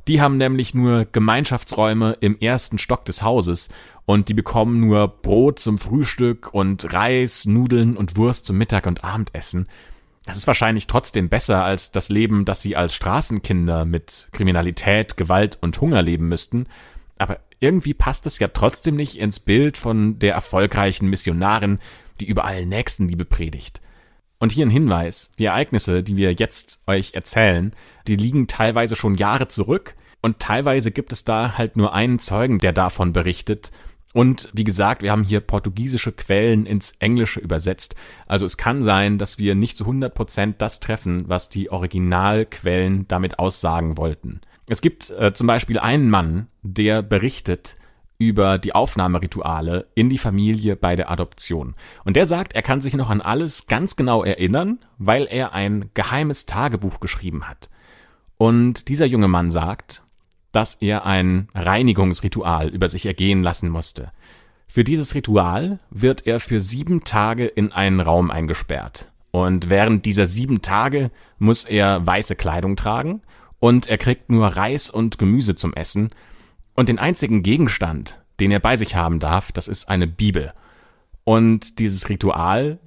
Die haben nämlich nur Gemeinschaftsräume im ersten Stock des Hauses und die bekommen nur Brot zum Frühstück und Reis, Nudeln und Wurst zum Mittag- und Abendessen. Das ist wahrscheinlich trotzdem besser als das Leben, das sie als Straßenkinder mit Kriminalität, Gewalt und Hunger leben müssten. Aber irgendwie passt es ja trotzdem nicht ins Bild von der erfolgreichen Missionarin, die überall Nächstenliebe predigt. Und hier ein Hinweis: Die Ereignisse, die wir jetzt euch erzählen, die liegen teilweise schon Jahre zurück und teilweise gibt es da halt nur einen Zeugen, der davon berichtet. Und wie gesagt, wir haben hier portugiesische Quellen ins Englische übersetzt. Also es kann sein, dass wir nicht zu 100% das treffen, was die Originalquellen damit aussagen wollten. Es gibt zum Beispiel einen Mann, der berichtet über die Aufnahmerituale in die Familie bei der Adoption. Und der sagt, er kann sich noch an alles ganz genau erinnern, weil er ein geheimes Tagebuch geschrieben hat. Und dieser junge Mann sagt, dass er ein Reinigungsritual über sich ergehen lassen musste. Für dieses Ritual wird er für 7 Tage in einen Raum eingesperrt. Und während dieser 7 Tage muss er weiße Kleidung tragen und er kriegt nur Reis und Gemüse zum Essen. Und den einzigen Gegenstand, den er bei sich haben darf, das ist eine Bibel. Und dieses Ritual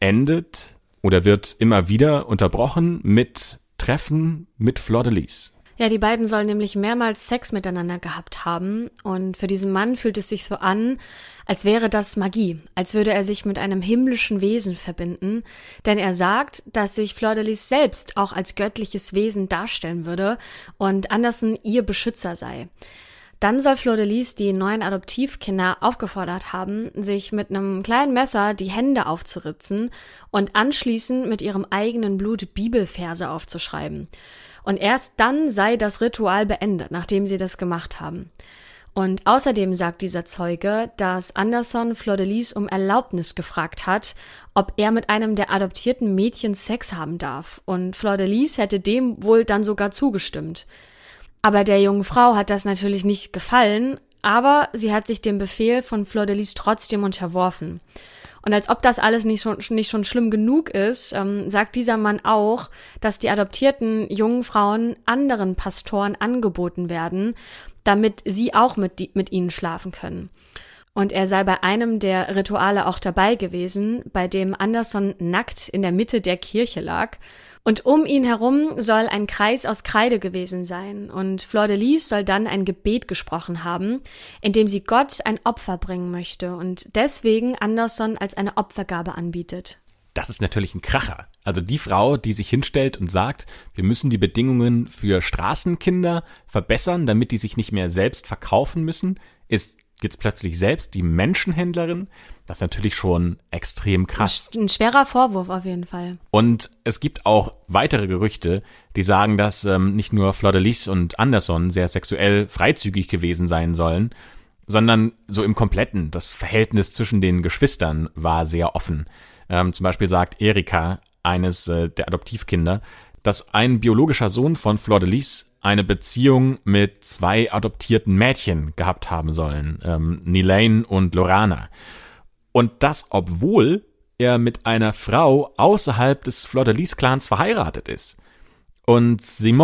endet oder wird immer wieder unterbrochen mit Treffen mit Fleur de Lis. Ja, die beiden sollen nämlich mehrmals Sex miteinander gehabt haben. Und für diesen Mann fühlt es sich so an, als wäre das Magie, als würde er sich mit einem himmlischen Wesen verbinden. Denn er sagt, dass sich Fleur de Lis selbst auch als göttliches Wesen darstellen würde und Anderson ihr Beschützer sei. Dann soll Fleur de Lis die neuen Adoptivkinder aufgefordert haben, sich mit einem kleinen Messer die Hände aufzuritzen und anschließend mit ihrem eigenen Blut Bibelverse aufzuschreiben. Und erst dann sei das Ritual beendet, nachdem sie das gemacht haben. Und außerdem sagt dieser Zeuge, dass Anderson Fleur de Lis um Erlaubnis gefragt hat, ob er mit einem der adoptierten Mädchen Sex haben darf. Und Fleur de Lis hätte dem wohl dann sogar zugestimmt. Aber der jungen Frau hat das natürlich nicht gefallen, aber sie hat sich dem Befehl von Fleur de Lis trotzdem unterworfen. Und als ob das alles nicht schon schlimm genug ist, sagt dieser Mann auch, dass die adoptierten jungen Frauen anderen Pastoren angeboten werden, damit sie auch mit ihnen schlafen können. Und er sei bei einem der Rituale auch dabei gewesen, bei dem Anderson nackt in der Mitte der Kirche lag. Und um ihn herum soll ein Kreis aus Kreide gewesen sein. Und Fleur de Lis soll dann ein Gebet gesprochen haben, in dem sie Gott ein Opfer bringen möchte und deswegen Anderson als eine Opfergabe anbietet. Das ist natürlich ein Kracher. Also die Frau, die sich hinstellt und sagt, wir müssen die Bedingungen für Straßenkinder verbessern, damit die sich nicht mehr selbst verkaufen müssen, ist jetzt plötzlich selbst die Menschenhändlerin. Das ist natürlich schon extrem krass. Ein schwerer Vorwurf auf jeden Fall. Und es gibt auch weitere Gerüchte, die sagen, dass nicht nur Fleur de Lis und Anderson sehr sexuell freizügig gewesen sein sollen, sondern so im Kompletten. Das Verhältnis zwischen den Geschwistern war sehr offen. Zum Beispiel sagt Erika, eines der Adoptivkinder, dass ein biologischer Sohn von Fleur de Lis eine Beziehung mit 2 adoptierten Mädchen gehabt haben sollen, Nilaine und Lorana. Und das, obwohl er mit einer Frau außerhalb des Fleur de Lis-Clans verheiratet ist. Und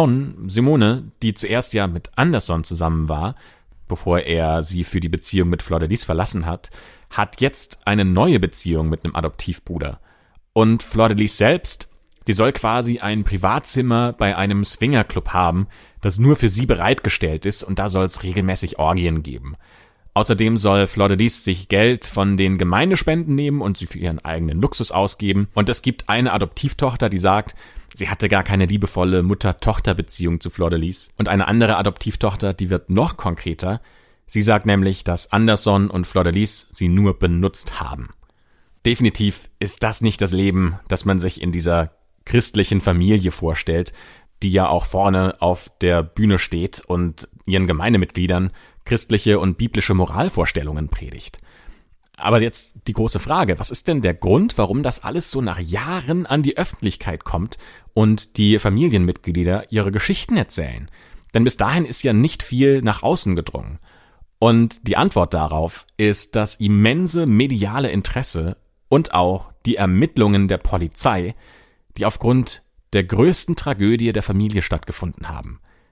Simone, die zuerst ja mit Anderson zusammen war, bevor er sie für die Beziehung mit Fleur de Lis verlassen hat, hat jetzt eine neue Beziehung mit einem Adoptivbruder. Und Fleur de Lis selbst, die soll quasi ein Privatzimmer bei einem Swingerclub haben, das nur für sie bereitgestellt ist und da soll es regelmäßig Orgien geben. Außerdem soll Fleur de Lis sich Geld von den Gemeindespenden nehmen und sie für ihren eigenen Luxus ausgeben. Und es gibt eine Adoptivtochter, die sagt, sie hatte gar keine liebevolle Mutter-Tochter-Beziehung zu Fleur de Lis. Und eine andere Adoptivtochter, die wird noch konkreter. Sie sagt nämlich, dass Anderson und Fleur de Lis sie nur benutzt haben. Definitiv ist das nicht das Leben, das man sich in dieser christlichen Familie vorstellt, die ja auch vorne auf der Bühne steht und ihren Gemeindemitgliedern christliche und biblische Moralvorstellungen predigt. Aber jetzt die große Frage, was ist denn der Grund, warum das alles so nach Jahren an die Öffentlichkeit kommt und die Familienmitglieder ihre Geschichten erzählen? Denn bis dahin ist ja nicht viel nach außen gedrungen. Und die Antwort darauf ist das immense mediale Interesse und auch die Ermittlungen der Polizei, die aufgrund der größten Tragödie der Familie stattgefunden haben,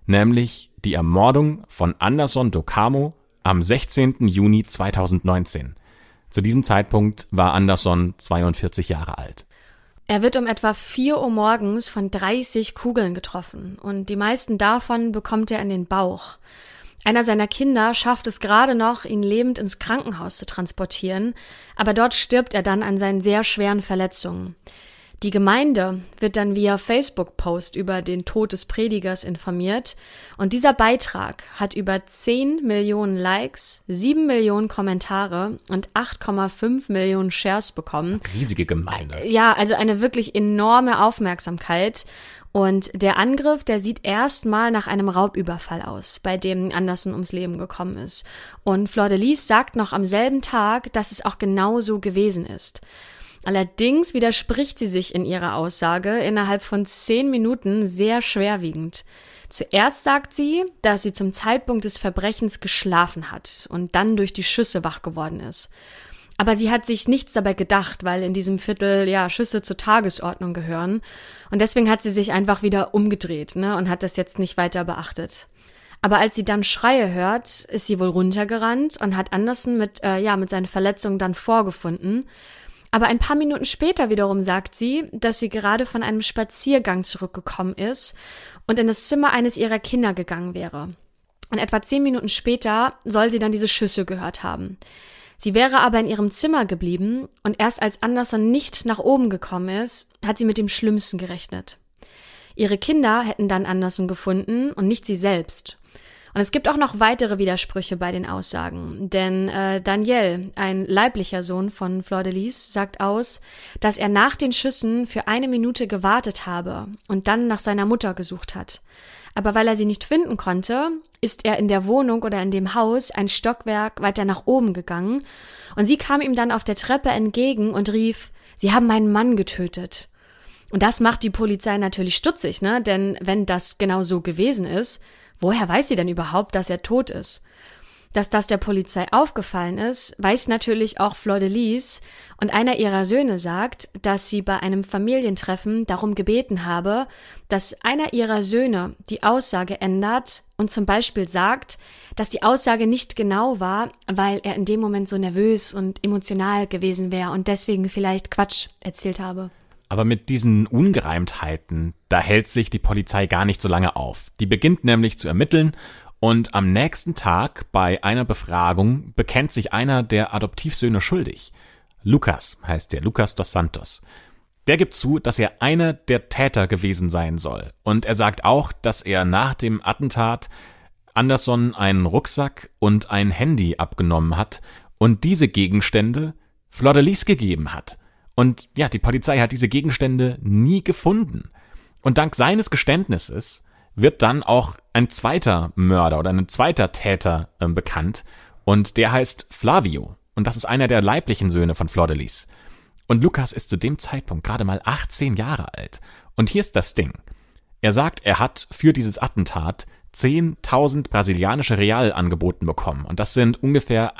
nämlich die Ermordung von Anderson Dokamo am 16. Juni 2019. Zu diesem Zeitpunkt war Anderson 42 Jahre alt. Er wird um etwa 4 Uhr morgens von 30 Kugeln getroffen und die meisten davon bekommt er in den Bauch. Einer seiner Kinder schafft es gerade noch, ihn lebend ins Krankenhaus zu transportieren, aber dort stirbt er dann an seinen sehr schweren Verletzungen. Die Gemeinde wird dann via Facebook-Post über den Tod des Predigers informiert und dieser Beitrag hat über 10 Millionen Likes, 7 Millionen Kommentare und 8,5 Millionen Shares bekommen. Riesige Gemeinde. Ja, also eine wirklich enorme Aufmerksamkeit. Und der Angriff, der sieht erstmal nach einem Raubüberfall aus, bei dem Anderson ums Leben gekommen ist. Und Fleur de Lis sagt noch am selben Tag, dass es auch genau so gewesen ist. Allerdings widerspricht sie sich in ihrer Aussage innerhalb von 10 Minuten sehr schwerwiegend. Zuerst sagt sie, dass sie zum Zeitpunkt des Verbrechens geschlafen hat und dann durch die Schüsse wach geworden ist. Aber sie hat sich nichts dabei gedacht, weil in diesem Viertel Schüsse zur Tagesordnung gehören. Und deswegen hat sie sich einfach wieder umgedreht, und hat das jetzt nicht weiter beachtet. Aber als sie dann Schreie hört, ist sie wohl runtergerannt und hat Anderson mit seinen Verletzungen dann vorgefunden. Aber ein paar Minuten später wiederum sagt sie, dass sie gerade von einem Spaziergang zurückgekommen ist und in das Zimmer eines ihrer Kinder gegangen wäre. Und etwa 10 Minuten später soll sie dann diese Schüsse gehört haben. Sie wäre aber in ihrem Zimmer geblieben und erst als Anderson nicht nach oben gekommen ist, hat sie mit dem Schlimmsten gerechnet. Ihre Kinder hätten dann Anderson gefunden und nicht sie selbst. Und es gibt auch noch weitere Widersprüche bei den Aussagen, denn Daniel, ein leiblicher Sohn von Fleur de Lis, sagt aus, dass er nach den Schüssen für 1 Minute gewartet habe und dann nach seiner Mutter gesucht hat. Aber weil er sie nicht finden konnte, ist er in der Wohnung oder in dem Haus ein Stockwerk weiter nach oben gegangen und sie kam ihm dann auf der Treppe entgegen und rief, Sie haben meinen Mann getötet. Und das macht die Polizei natürlich stutzig, denn wenn das genau so gewesen ist, woher weiß sie denn überhaupt, dass er tot ist? Dass das der Polizei aufgefallen ist, weiß natürlich auch Fleur de Lis und einer ihrer Söhne sagt, dass sie bei einem Familientreffen darum gebeten habe, dass einer ihrer Söhne die Aussage ändert und zum Beispiel sagt, dass die Aussage nicht genau war, weil er in dem Moment so nervös und emotional gewesen wäre und deswegen vielleicht Quatsch erzählt habe. Aber mit diesen Ungereimtheiten, da hält sich die Polizei gar nicht so lange auf. Die beginnt nämlich zu ermitteln und am nächsten Tag bei einer Befragung bekennt sich einer der Adoptivsöhne schuldig. Lucas heißt der, Lucas dos Santos. Der gibt zu, dass er einer der Täter gewesen sein soll. Und er sagt auch, dass er nach dem Attentat Anderson einen Rucksack und ein Handy abgenommen hat und diese Gegenstände Fleur de Lis gegeben hat. Und die Polizei hat diese Gegenstände nie gefunden. Und dank seines Geständnisses wird dann auch ein zweiter Mörder oder ein zweiter Täter bekannt. Und der heißt Flavio. Und das ist einer der leiblichen Söhne von Fleur de Lis. Und Lucas ist zu dem Zeitpunkt gerade mal 18 Jahre alt. Und hier ist das Ding. Er sagt, er hat für dieses Attentat 10.000 brasilianische Real angeboten bekommen. Und das sind ungefähr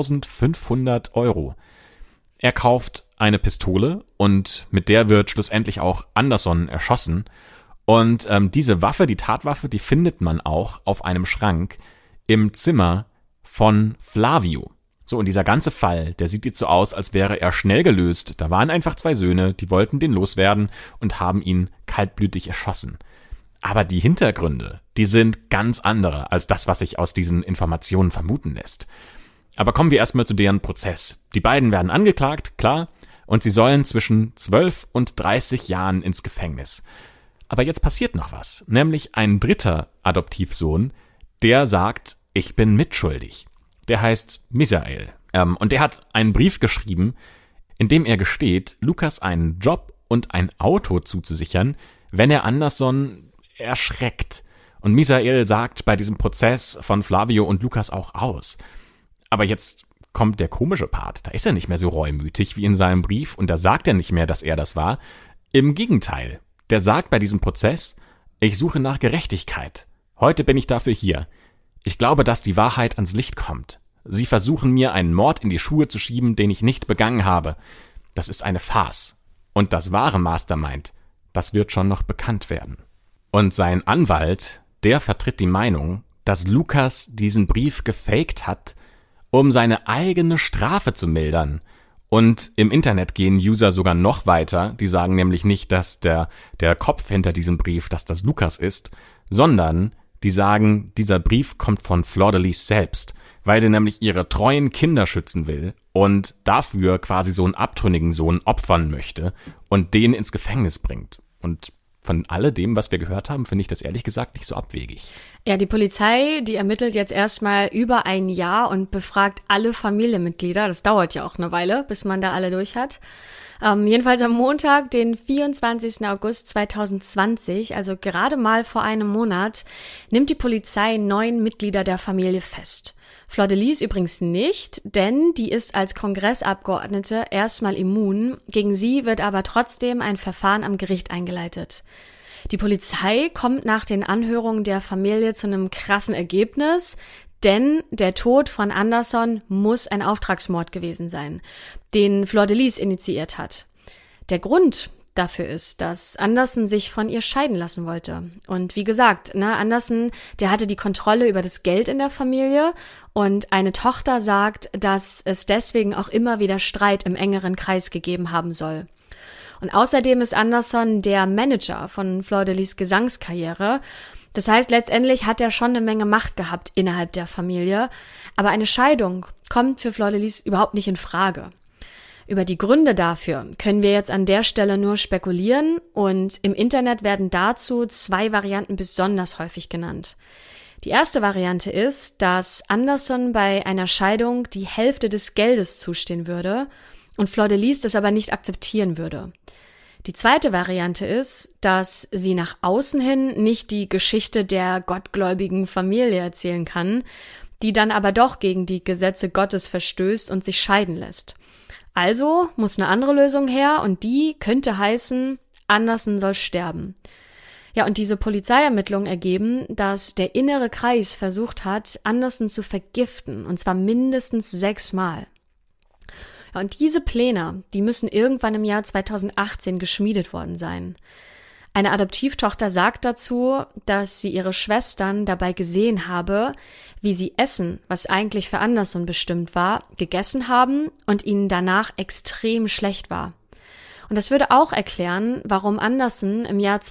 1.500 Euro. Er kauft eine Pistole und mit der wird schlussendlich auch Anderson erschossen. Und diese Waffe, die Tatwaffe, die findet man auch auf einem Schrank im Zimmer von Flavio. So, und dieser ganze Fall, der sieht jetzt so aus, als wäre er schnell gelöst. Da waren einfach 2 Söhne, die wollten den loswerden und haben ihn kaltblütig erschossen. Aber die Hintergründe, die sind ganz andere als das, was sich aus diesen Informationen vermuten lässt. Aber kommen wir erstmal zu deren Prozess. Die beiden werden angeklagt, klar, und sie sollen zwischen 12 und 30 Jahren ins Gefängnis. Aber jetzt passiert noch was, nämlich ein dritter Adoptivsohn, der sagt, ich bin mitschuldig. Der heißt Misael. Und der hat einen Brief geschrieben, in dem er gesteht, Lucas einen Job und ein Auto zuzusichern, wenn er Anderson erschreckt. Und Misael sagt bei diesem Prozess von Flavio und Lucas auch aus. Aber jetzt kommt der komische Part. Da ist er nicht mehr so reumütig wie in seinem Brief und da sagt er nicht mehr, dass er das war. Im Gegenteil. Der sagt bei diesem Prozess, ich suche nach Gerechtigkeit. Heute bin ich dafür hier. Ich glaube, dass die Wahrheit ans Licht kommt. Sie versuchen mir einen Mord in die Schuhe zu schieben, den ich nicht begangen habe. Das ist eine Farce. Und das wahre Mastermind, das wird schon noch bekannt werden. Und sein Anwalt, der vertritt die Meinung, dass Lucas diesen Brief gefaked hat, um seine eigene Strafe zu mildern. Und im Internet gehen User sogar noch weiter, die sagen nämlich nicht, dass der Kopf hinter diesem Brief, dass das Lucas ist, sondern die sagen, dieser Brief kommt von Fleur-de-Lis selbst, weil sie nämlich ihre treuen Kinder schützen will und dafür quasi so einen abtrünnigen Sohn opfern möchte und den ins Gefängnis bringt. Und von alledem, was wir gehört haben, finde ich das ehrlich gesagt nicht so abwegig. Ja, die Polizei, die ermittelt jetzt erstmal über ein Jahr und befragt alle Familienmitglieder. Das dauert ja auch eine Weile, bis man da alle durch hat. Jedenfalls am Montag, den 24. August 2020, also gerade mal vor einem Monat, nimmt die Polizei 9 Mitglieder der Familie fest. Fleur-de-Lis übrigens nicht, denn die ist als Kongressabgeordnete erstmal immun. Gegen sie wird aber trotzdem ein Verfahren am Gericht eingeleitet. Die Polizei kommt nach den Anhörungen der Familie zu einem krassen Ergebnis, denn der Tod von Anderson muss ein Auftragsmord gewesen sein, den Fleur-de-Lis initiiert hat. Der Grund dafür ist, dass Anderson sich von ihr scheiden lassen wollte. Und wie gesagt, Anderson, der hatte die Kontrolle über das Geld in der Familie und eine Tochter sagt, dass es deswegen auch immer wieder Streit im engeren Kreis gegeben haben soll. Und außerdem ist Anderson der Manager von Fleur-de-Lis Gesangskarriere. Das heißt, letztendlich hat er schon eine Menge Macht gehabt innerhalb der Familie, aber eine Scheidung kommt für Fleur-de-Lis überhaupt nicht in Frage. Über die Gründe dafür können wir jetzt an der Stelle nur spekulieren und im Internet werden dazu 2 Varianten besonders häufig genannt. Die erste Variante ist, dass Anderson bei einer Scheidung die Hälfte des Geldes zustehen würde und Fleur-de-Lis das aber nicht akzeptieren würde. Die zweite Variante ist, dass sie nach außen hin nicht die Geschichte der gottgläubigen Familie erzählen kann, die dann aber doch gegen die Gesetze Gottes verstößt und sich scheiden lässt. Also muss eine andere Lösung her und die könnte heißen, Anderson soll sterben. Ja, und diese Polizeiermittlungen ergeben, dass der innere Kreis versucht hat, Anderson zu vergiften, und zwar mindestens 6 Mal. Ja, und diese Pläne, die müssen irgendwann im Jahr 2018 geschmiedet worden sein. Eine Adoptivtochter sagt dazu, dass sie ihre Schwestern dabei gesehen habe, wie sie Essen, was eigentlich für Anderson bestimmt war, gegessen haben und ihnen danach extrem schlecht war. Und das würde auch erklären, warum Anderson im Jahr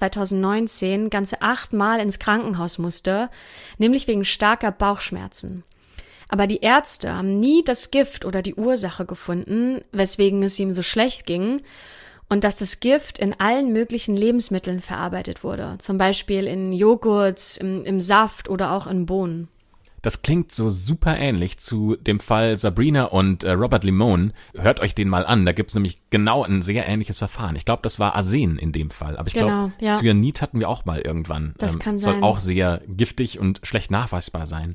2019 ganze 8 Mal ins Krankenhaus musste, nämlich wegen starker Bauchschmerzen. Aber die Ärzte haben nie das Gift oder die Ursache gefunden, weswegen es ihm so schlecht ging, und dass das Gift in allen möglichen Lebensmitteln verarbeitet wurde, zum Beispiel in Joghurt, im Saft oder auch in Bohnen. Das klingt so super ähnlich zu dem Fall Sabrina und Robert Limon. Hört euch den mal an, da gibt's nämlich genau ein sehr ähnliches Verfahren. Ich glaube, das war Arsen in dem Fall, aber ich glaube, ja. Cyanid hatten wir auch mal irgendwann. Das kann soll sein. Auch sehr giftig und schlecht nachweisbar sein.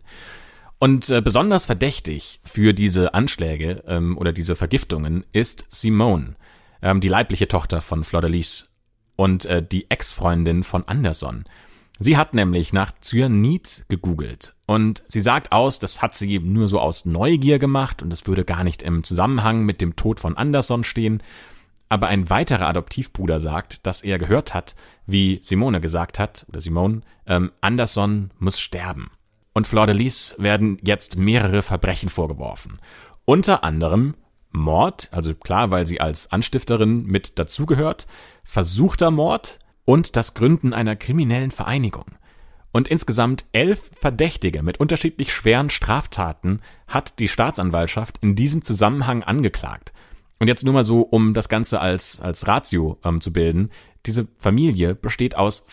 Und besonders verdächtig für diese Anschläge oder diese Vergiftungen ist Simone, die leibliche Tochter von Fleur-de-Lis und die Ex-Freundin von Anderson. Sie hat nämlich nach Cyanid gegoogelt und sie sagt aus, das hat sie nur so aus Neugier gemacht und es würde gar nicht im Zusammenhang mit dem Tod von Anderson stehen. Aber ein weiterer Adoptivbruder sagt, dass er gehört hat, wie Simone gesagt hat, oder Simone, Anderson muss sterben. Und Fleur-de-Lis werden jetzt mehrere Verbrechen vorgeworfen. Unter anderem Mord, also klar, weil sie als Anstifterin mit dazugehört, versuchter Mord und das Gründen einer kriminellen Vereinigung. Und insgesamt 11 Verdächtige mit unterschiedlich schweren Straftaten hat die Staatsanwaltschaft in diesem Zusammenhang angeklagt. Und jetzt nur mal so, um das Ganze als Ratio zu bilden. Diese Familie besteht aus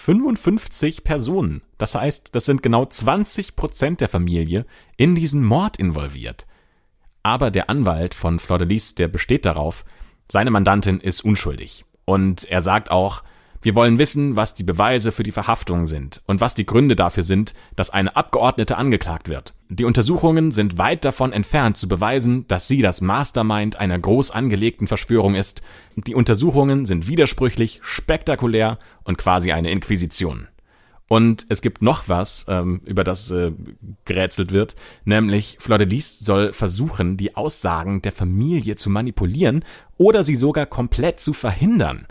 55 Personen. Das heißt, das sind genau 20% der Familie in diesen Mord involviert. Aber der Anwalt von Fleur-de-Lis, der besteht darauf, seine Mandantin ist unschuldig. Und er sagt auch, wir wollen wissen, was die Beweise für die Verhaftung sind und was die Gründe dafür sind, dass eine Abgeordnete angeklagt wird. Die Untersuchungen sind weit davon entfernt zu beweisen, dass sie das Mastermind einer groß angelegten Verschwörung ist. Die Untersuchungen sind widersprüchlich, spektakulär und quasi eine Inquisition. Und es gibt noch was, über das gerätselt wird, nämlich Fleur-de-Lis soll versuchen, die Aussagen der Familie zu manipulieren oder sie sogar komplett zu verhindern.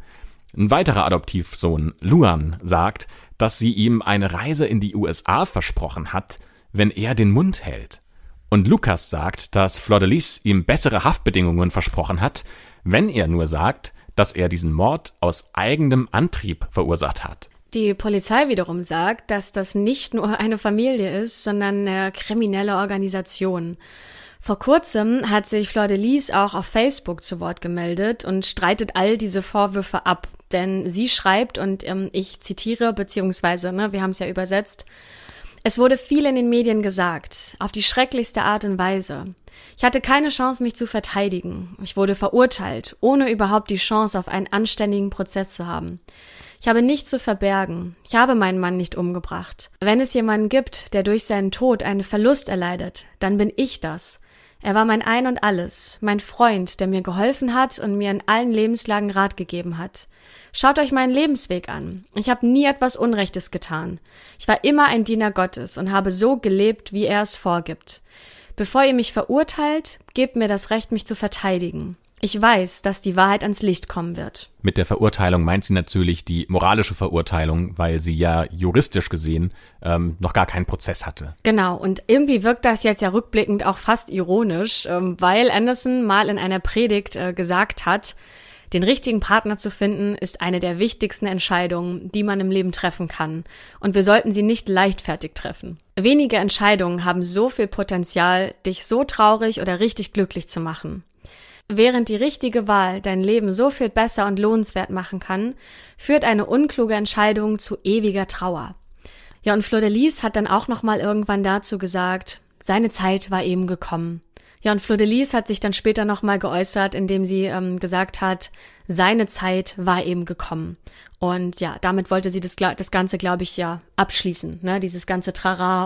Ein weiterer Adoptivsohn, Luan, sagt, dass sie ihm eine Reise in die USA versprochen hat, wenn er den Mund hält. Und Lukas sagt, dass Fleur de Lis ihm bessere Haftbedingungen versprochen hat, wenn er nur sagt, dass er diesen Mord aus eigenem Antrieb verursacht hat. Die Polizei wiederum sagt, dass das nicht nur eine Familie ist, sondern eine kriminelle Organisation. Vor kurzem hat sich Fleur de Lis auch auf Facebook zu Wort gemeldet und streitet all diese Vorwürfe ab. Denn sie schreibt, und ich zitiere, beziehungsweise, wir haben es ja übersetzt, es wurde viel in den Medien gesagt, auf die schrecklichste Art und Weise. Ich hatte keine Chance, mich zu verteidigen. Ich wurde verurteilt, ohne überhaupt die Chance auf einen anständigen Prozess zu haben. Ich habe nichts zu verbergen. Ich habe meinen Mann nicht umgebracht. Wenn es jemanden gibt, der durch seinen Tod einen Verlust erleidet, dann bin ich das. Er war mein Ein und Alles, mein Freund, der mir geholfen hat und mir in allen Lebenslagen Rat gegeben hat. Schaut euch meinen Lebensweg an. Ich habe nie etwas Unrechtes getan. Ich war immer ein Diener Gottes und habe so gelebt, wie er es vorgibt. Bevor ihr mich verurteilt, gebt mir das Recht, mich zu verteidigen. Ich weiß, dass die Wahrheit ans Licht kommen wird. Mit der Verurteilung meint sie natürlich die moralische Verurteilung, weil sie ja juristisch gesehen noch gar keinen Prozess hatte. Genau, und irgendwie wirkt das jetzt ja rückblickend auch fast ironisch, weil Anderson mal in einer Predigt gesagt hat, den richtigen Partner zu finden, ist eine der wichtigsten Entscheidungen, die man im Leben treffen kann. Und wir sollten sie nicht leichtfertig treffen. Wenige Entscheidungen haben so viel Potenzial, dich so traurig oder richtig glücklich zu machen. Während die richtige Wahl dein Leben so viel besser und lohnenswert machen kann, führt eine unkluge Entscheidung zu ewiger Trauer. Ja, und Fleur de Lis hat dann auch nochmal irgendwann dazu gesagt, seine Zeit war eben gekommen. Ja, und Fleur de Lis hat sich dann später nochmal geäußert, indem sie gesagt hat, seine Zeit war eben gekommen. Und ja, damit wollte sie das Ganze, glaube ich, ja abschließen, ne? Dieses ganze Trara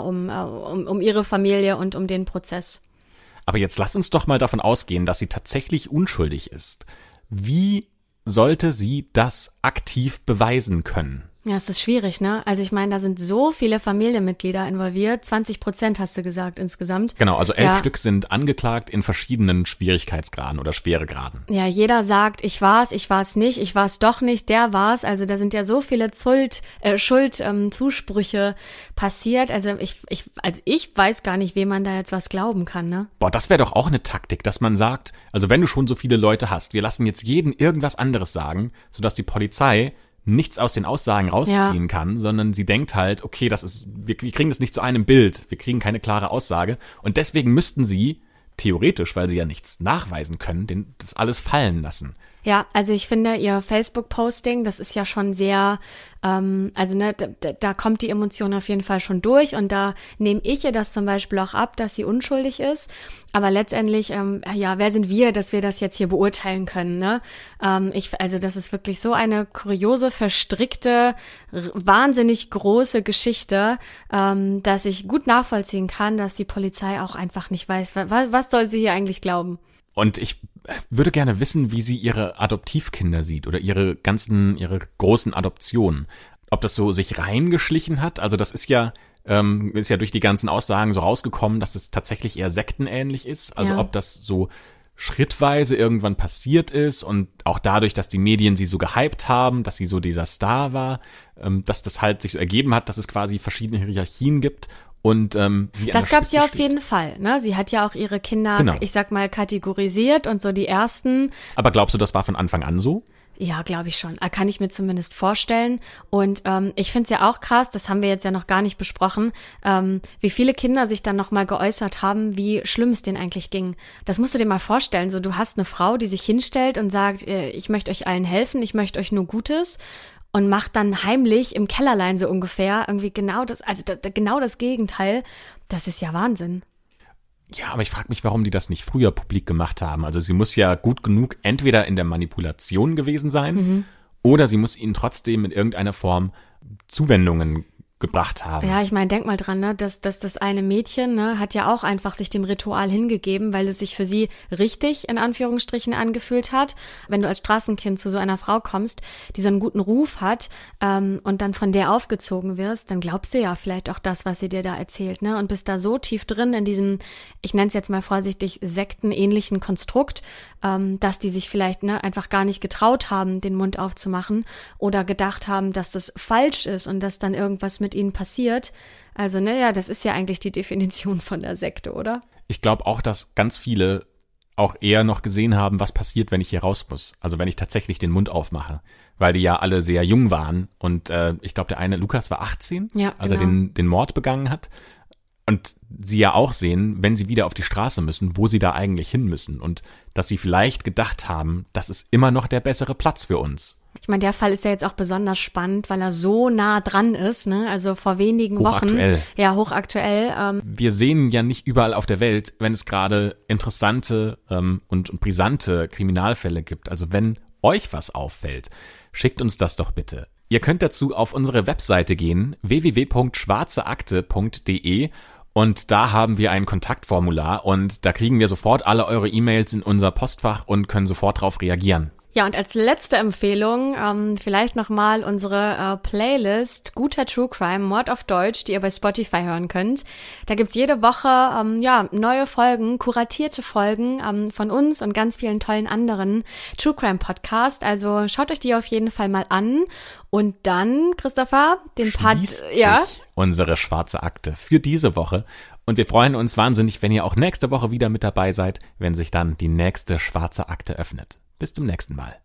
um ihre Familie und um den Prozess. Aber jetzt lasst uns doch mal davon ausgehen, dass sie tatsächlich unschuldig ist. Wie sollte sie das aktiv beweisen können? Ja, es ist schwierig, ne? Also ich meine, da sind so viele Familienmitglieder involviert. 20% hast du gesagt insgesamt. Genau, also 11 Stück sind angeklagt in verschiedenen Schwierigkeitsgraden oder Schweregraden. Ja, jeder sagt, ich war's nicht, ich war's doch nicht, der war's. Also da sind ja so viele Schuldzusprüche passiert. Also ich weiß gar nicht, wem man da jetzt was glauben kann, ne? Boah, das wäre doch auch eine Taktik, dass man sagt, also wenn du schon so viele Leute hast, wir lassen jetzt jeden irgendwas anderes sagen, sodass die Polizei nichts aus den Aussagen rausziehen kann, sondern sie denkt halt, okay, wir kriegen das nicht zu einem Bild, wir kriegen keine klare Aussage und deswegen müssten sie theoretisch, weil sie ja nichts nachweisen können, das alles fallen lassen. Ja, also ich finde, ihr Facebook-Posting, das ist ja schon sehr, da kommt die Emotion auf jeden Fall schon durch und da nehme ich ihr das zum Beispiel auch ab, dass sie unschuldig ist. Aber letztendlich, wer sind wir, dass wir das jetzt hier beurteilen können, ne? Das ist wirklich so eine kuriose, verstrickte, wahnsinnig große Geschichte, dass ich gut nachvollziehen kann, dass die Polizei auch einfach nicht weiß, was soll sie hier eigentlich glauben? Und ich würde gerne wissen, wie sie ihre Adoptivkinder sieht oder ihre großen Adoptionen. Ob das so sich reingeschlichen hat, also das ist ja durch die ganzen Aussagen so rausgekommen, dass es tatsächlich eher sektenähnlich ist. Also ob das so schrittweise irgendwann passiert ist und auch dadurch, dass die Medien sie so gehypt haben, dass sie so dieser Star war, dass das halt sich so ergeben hat, dass es quasi verschiedene Hierarchien gibt. Und sie das gab's ja auf jeden Fall, ne? Sie hat ja auch ihre Kinder, ich sag mal, kategorisiert und so die ersten. Aber glaubst du, das war von Anfang an so? Ja, glaube ich schon. Kann ich mir zumindest vorstellen. Und ich finde es ja auch krass, das haben wir jetzt ja noch gar nicht besprochen, wie viele Kinder sich dann nochmal geäußert haben, wie schlimm es denen eigentlich ging. Das musst du dir mal vorstellen. So, du hast eine Frau, die sich hinstellt und sagt, ich möchte euch allen helfen, ich möchte euch nur Gutes. Und macht dann heimlich im Kellerlein so ungefähr irgendwie genau das Gegenteil. Das ist ja Wahnsinn. Ja, aber ich frage mich, warum die das nicht früher publik gemacht haben. Also sie muss ja gut genug entweder in der Manipulation gewesen sein oder sie muss ihnen trotzdem in irgendeiner Form Zuwendungen gebracht haben. Ja, ich meine, denk mal dran, ne, dass das eine Mädchen, ne, hat ja auch einfach sich dem Ritual hingegeben, weil es sich für sie richtig, in Anführungsstrichen, angefühlt hat. Wenn du als Straßenkind zu so einer Frau kommst, die so einen guten Ruf hat, und dann von der aufgezogen wirst, dann glaubst du ja vielleicht auch das, was sie dir da erzählt, ne, und bist da so tief drin in diesem, ich nenne es jetzt mal vorsichtig, sektenähnlichen Konstrukt, dass die sich vielleicht, ne, einfach gar nicht getraut haben, den Mund aufzumachen oder gedacht haben, dass das falsch ist und dass dann irgendwas mit ihnen passiert. Also, naja, das ist ja eigentlich die Definition von der Sekte, oder? Ich glaube auch, dass ganz viele auch eher noch gesehen haben, was passiert, wenn ich hier raus muss. Also wenn ich tatsächlich den Mund aufmache. Weil die ja alle sehr jung waren. Und ich glaube, der eine, Lukas, war 18, ja, als er den Mord begangen hat. Und sie ja auch sehen, wenn sie wieder auf die Straße müssen, wo sie da eigentlich hin müssen. Und dass sie vielleicht gedacht haben, das ist immer noch der bessere Platz für uns. Ich meine, der Fall ist ja jetzt auch besonders spannend, weil er so nah dran ist, ne? Also vor wenigen Wochen. Ja, hochaktuell. Wir sehen ja nicht überall auf der Welt, wenn es gerade interessante und brisante Kriminalfälle gibt. Also wenn euch was auffällt, schickt uns das doch bitte. Ihr könnt dazu auf unsere Webseite gehen, www.schwarzeakte.de. Und da haben wir ein Kontaktformular und da kriegen wir sofort alle eure E-Mails in unser Postfach und können sofort drauf reagieren. Ja, und als letzte Empfehlung vielleicht nochmal unsere Playlist Guter True Crime, Mord auf Deutsch, die ihr bei Spotify hören könnt. Da gibt's jede Woche neue Folgen, kuratierte Folgen von uns und ganz vielen tollen anderen True Crime Podcast. Also schaut euch die auf jeden Fall mal an. Und dann, Christopher, den Part, sich unsere schwarze Akte für diese Woche. Und wir freuen uns wahnsinnig, wenn ihr auch nächste Woche wieder mit dabei seid, wenn sich dann die nächste schwarze Akte öffnet. Bis zum nächsten Mal.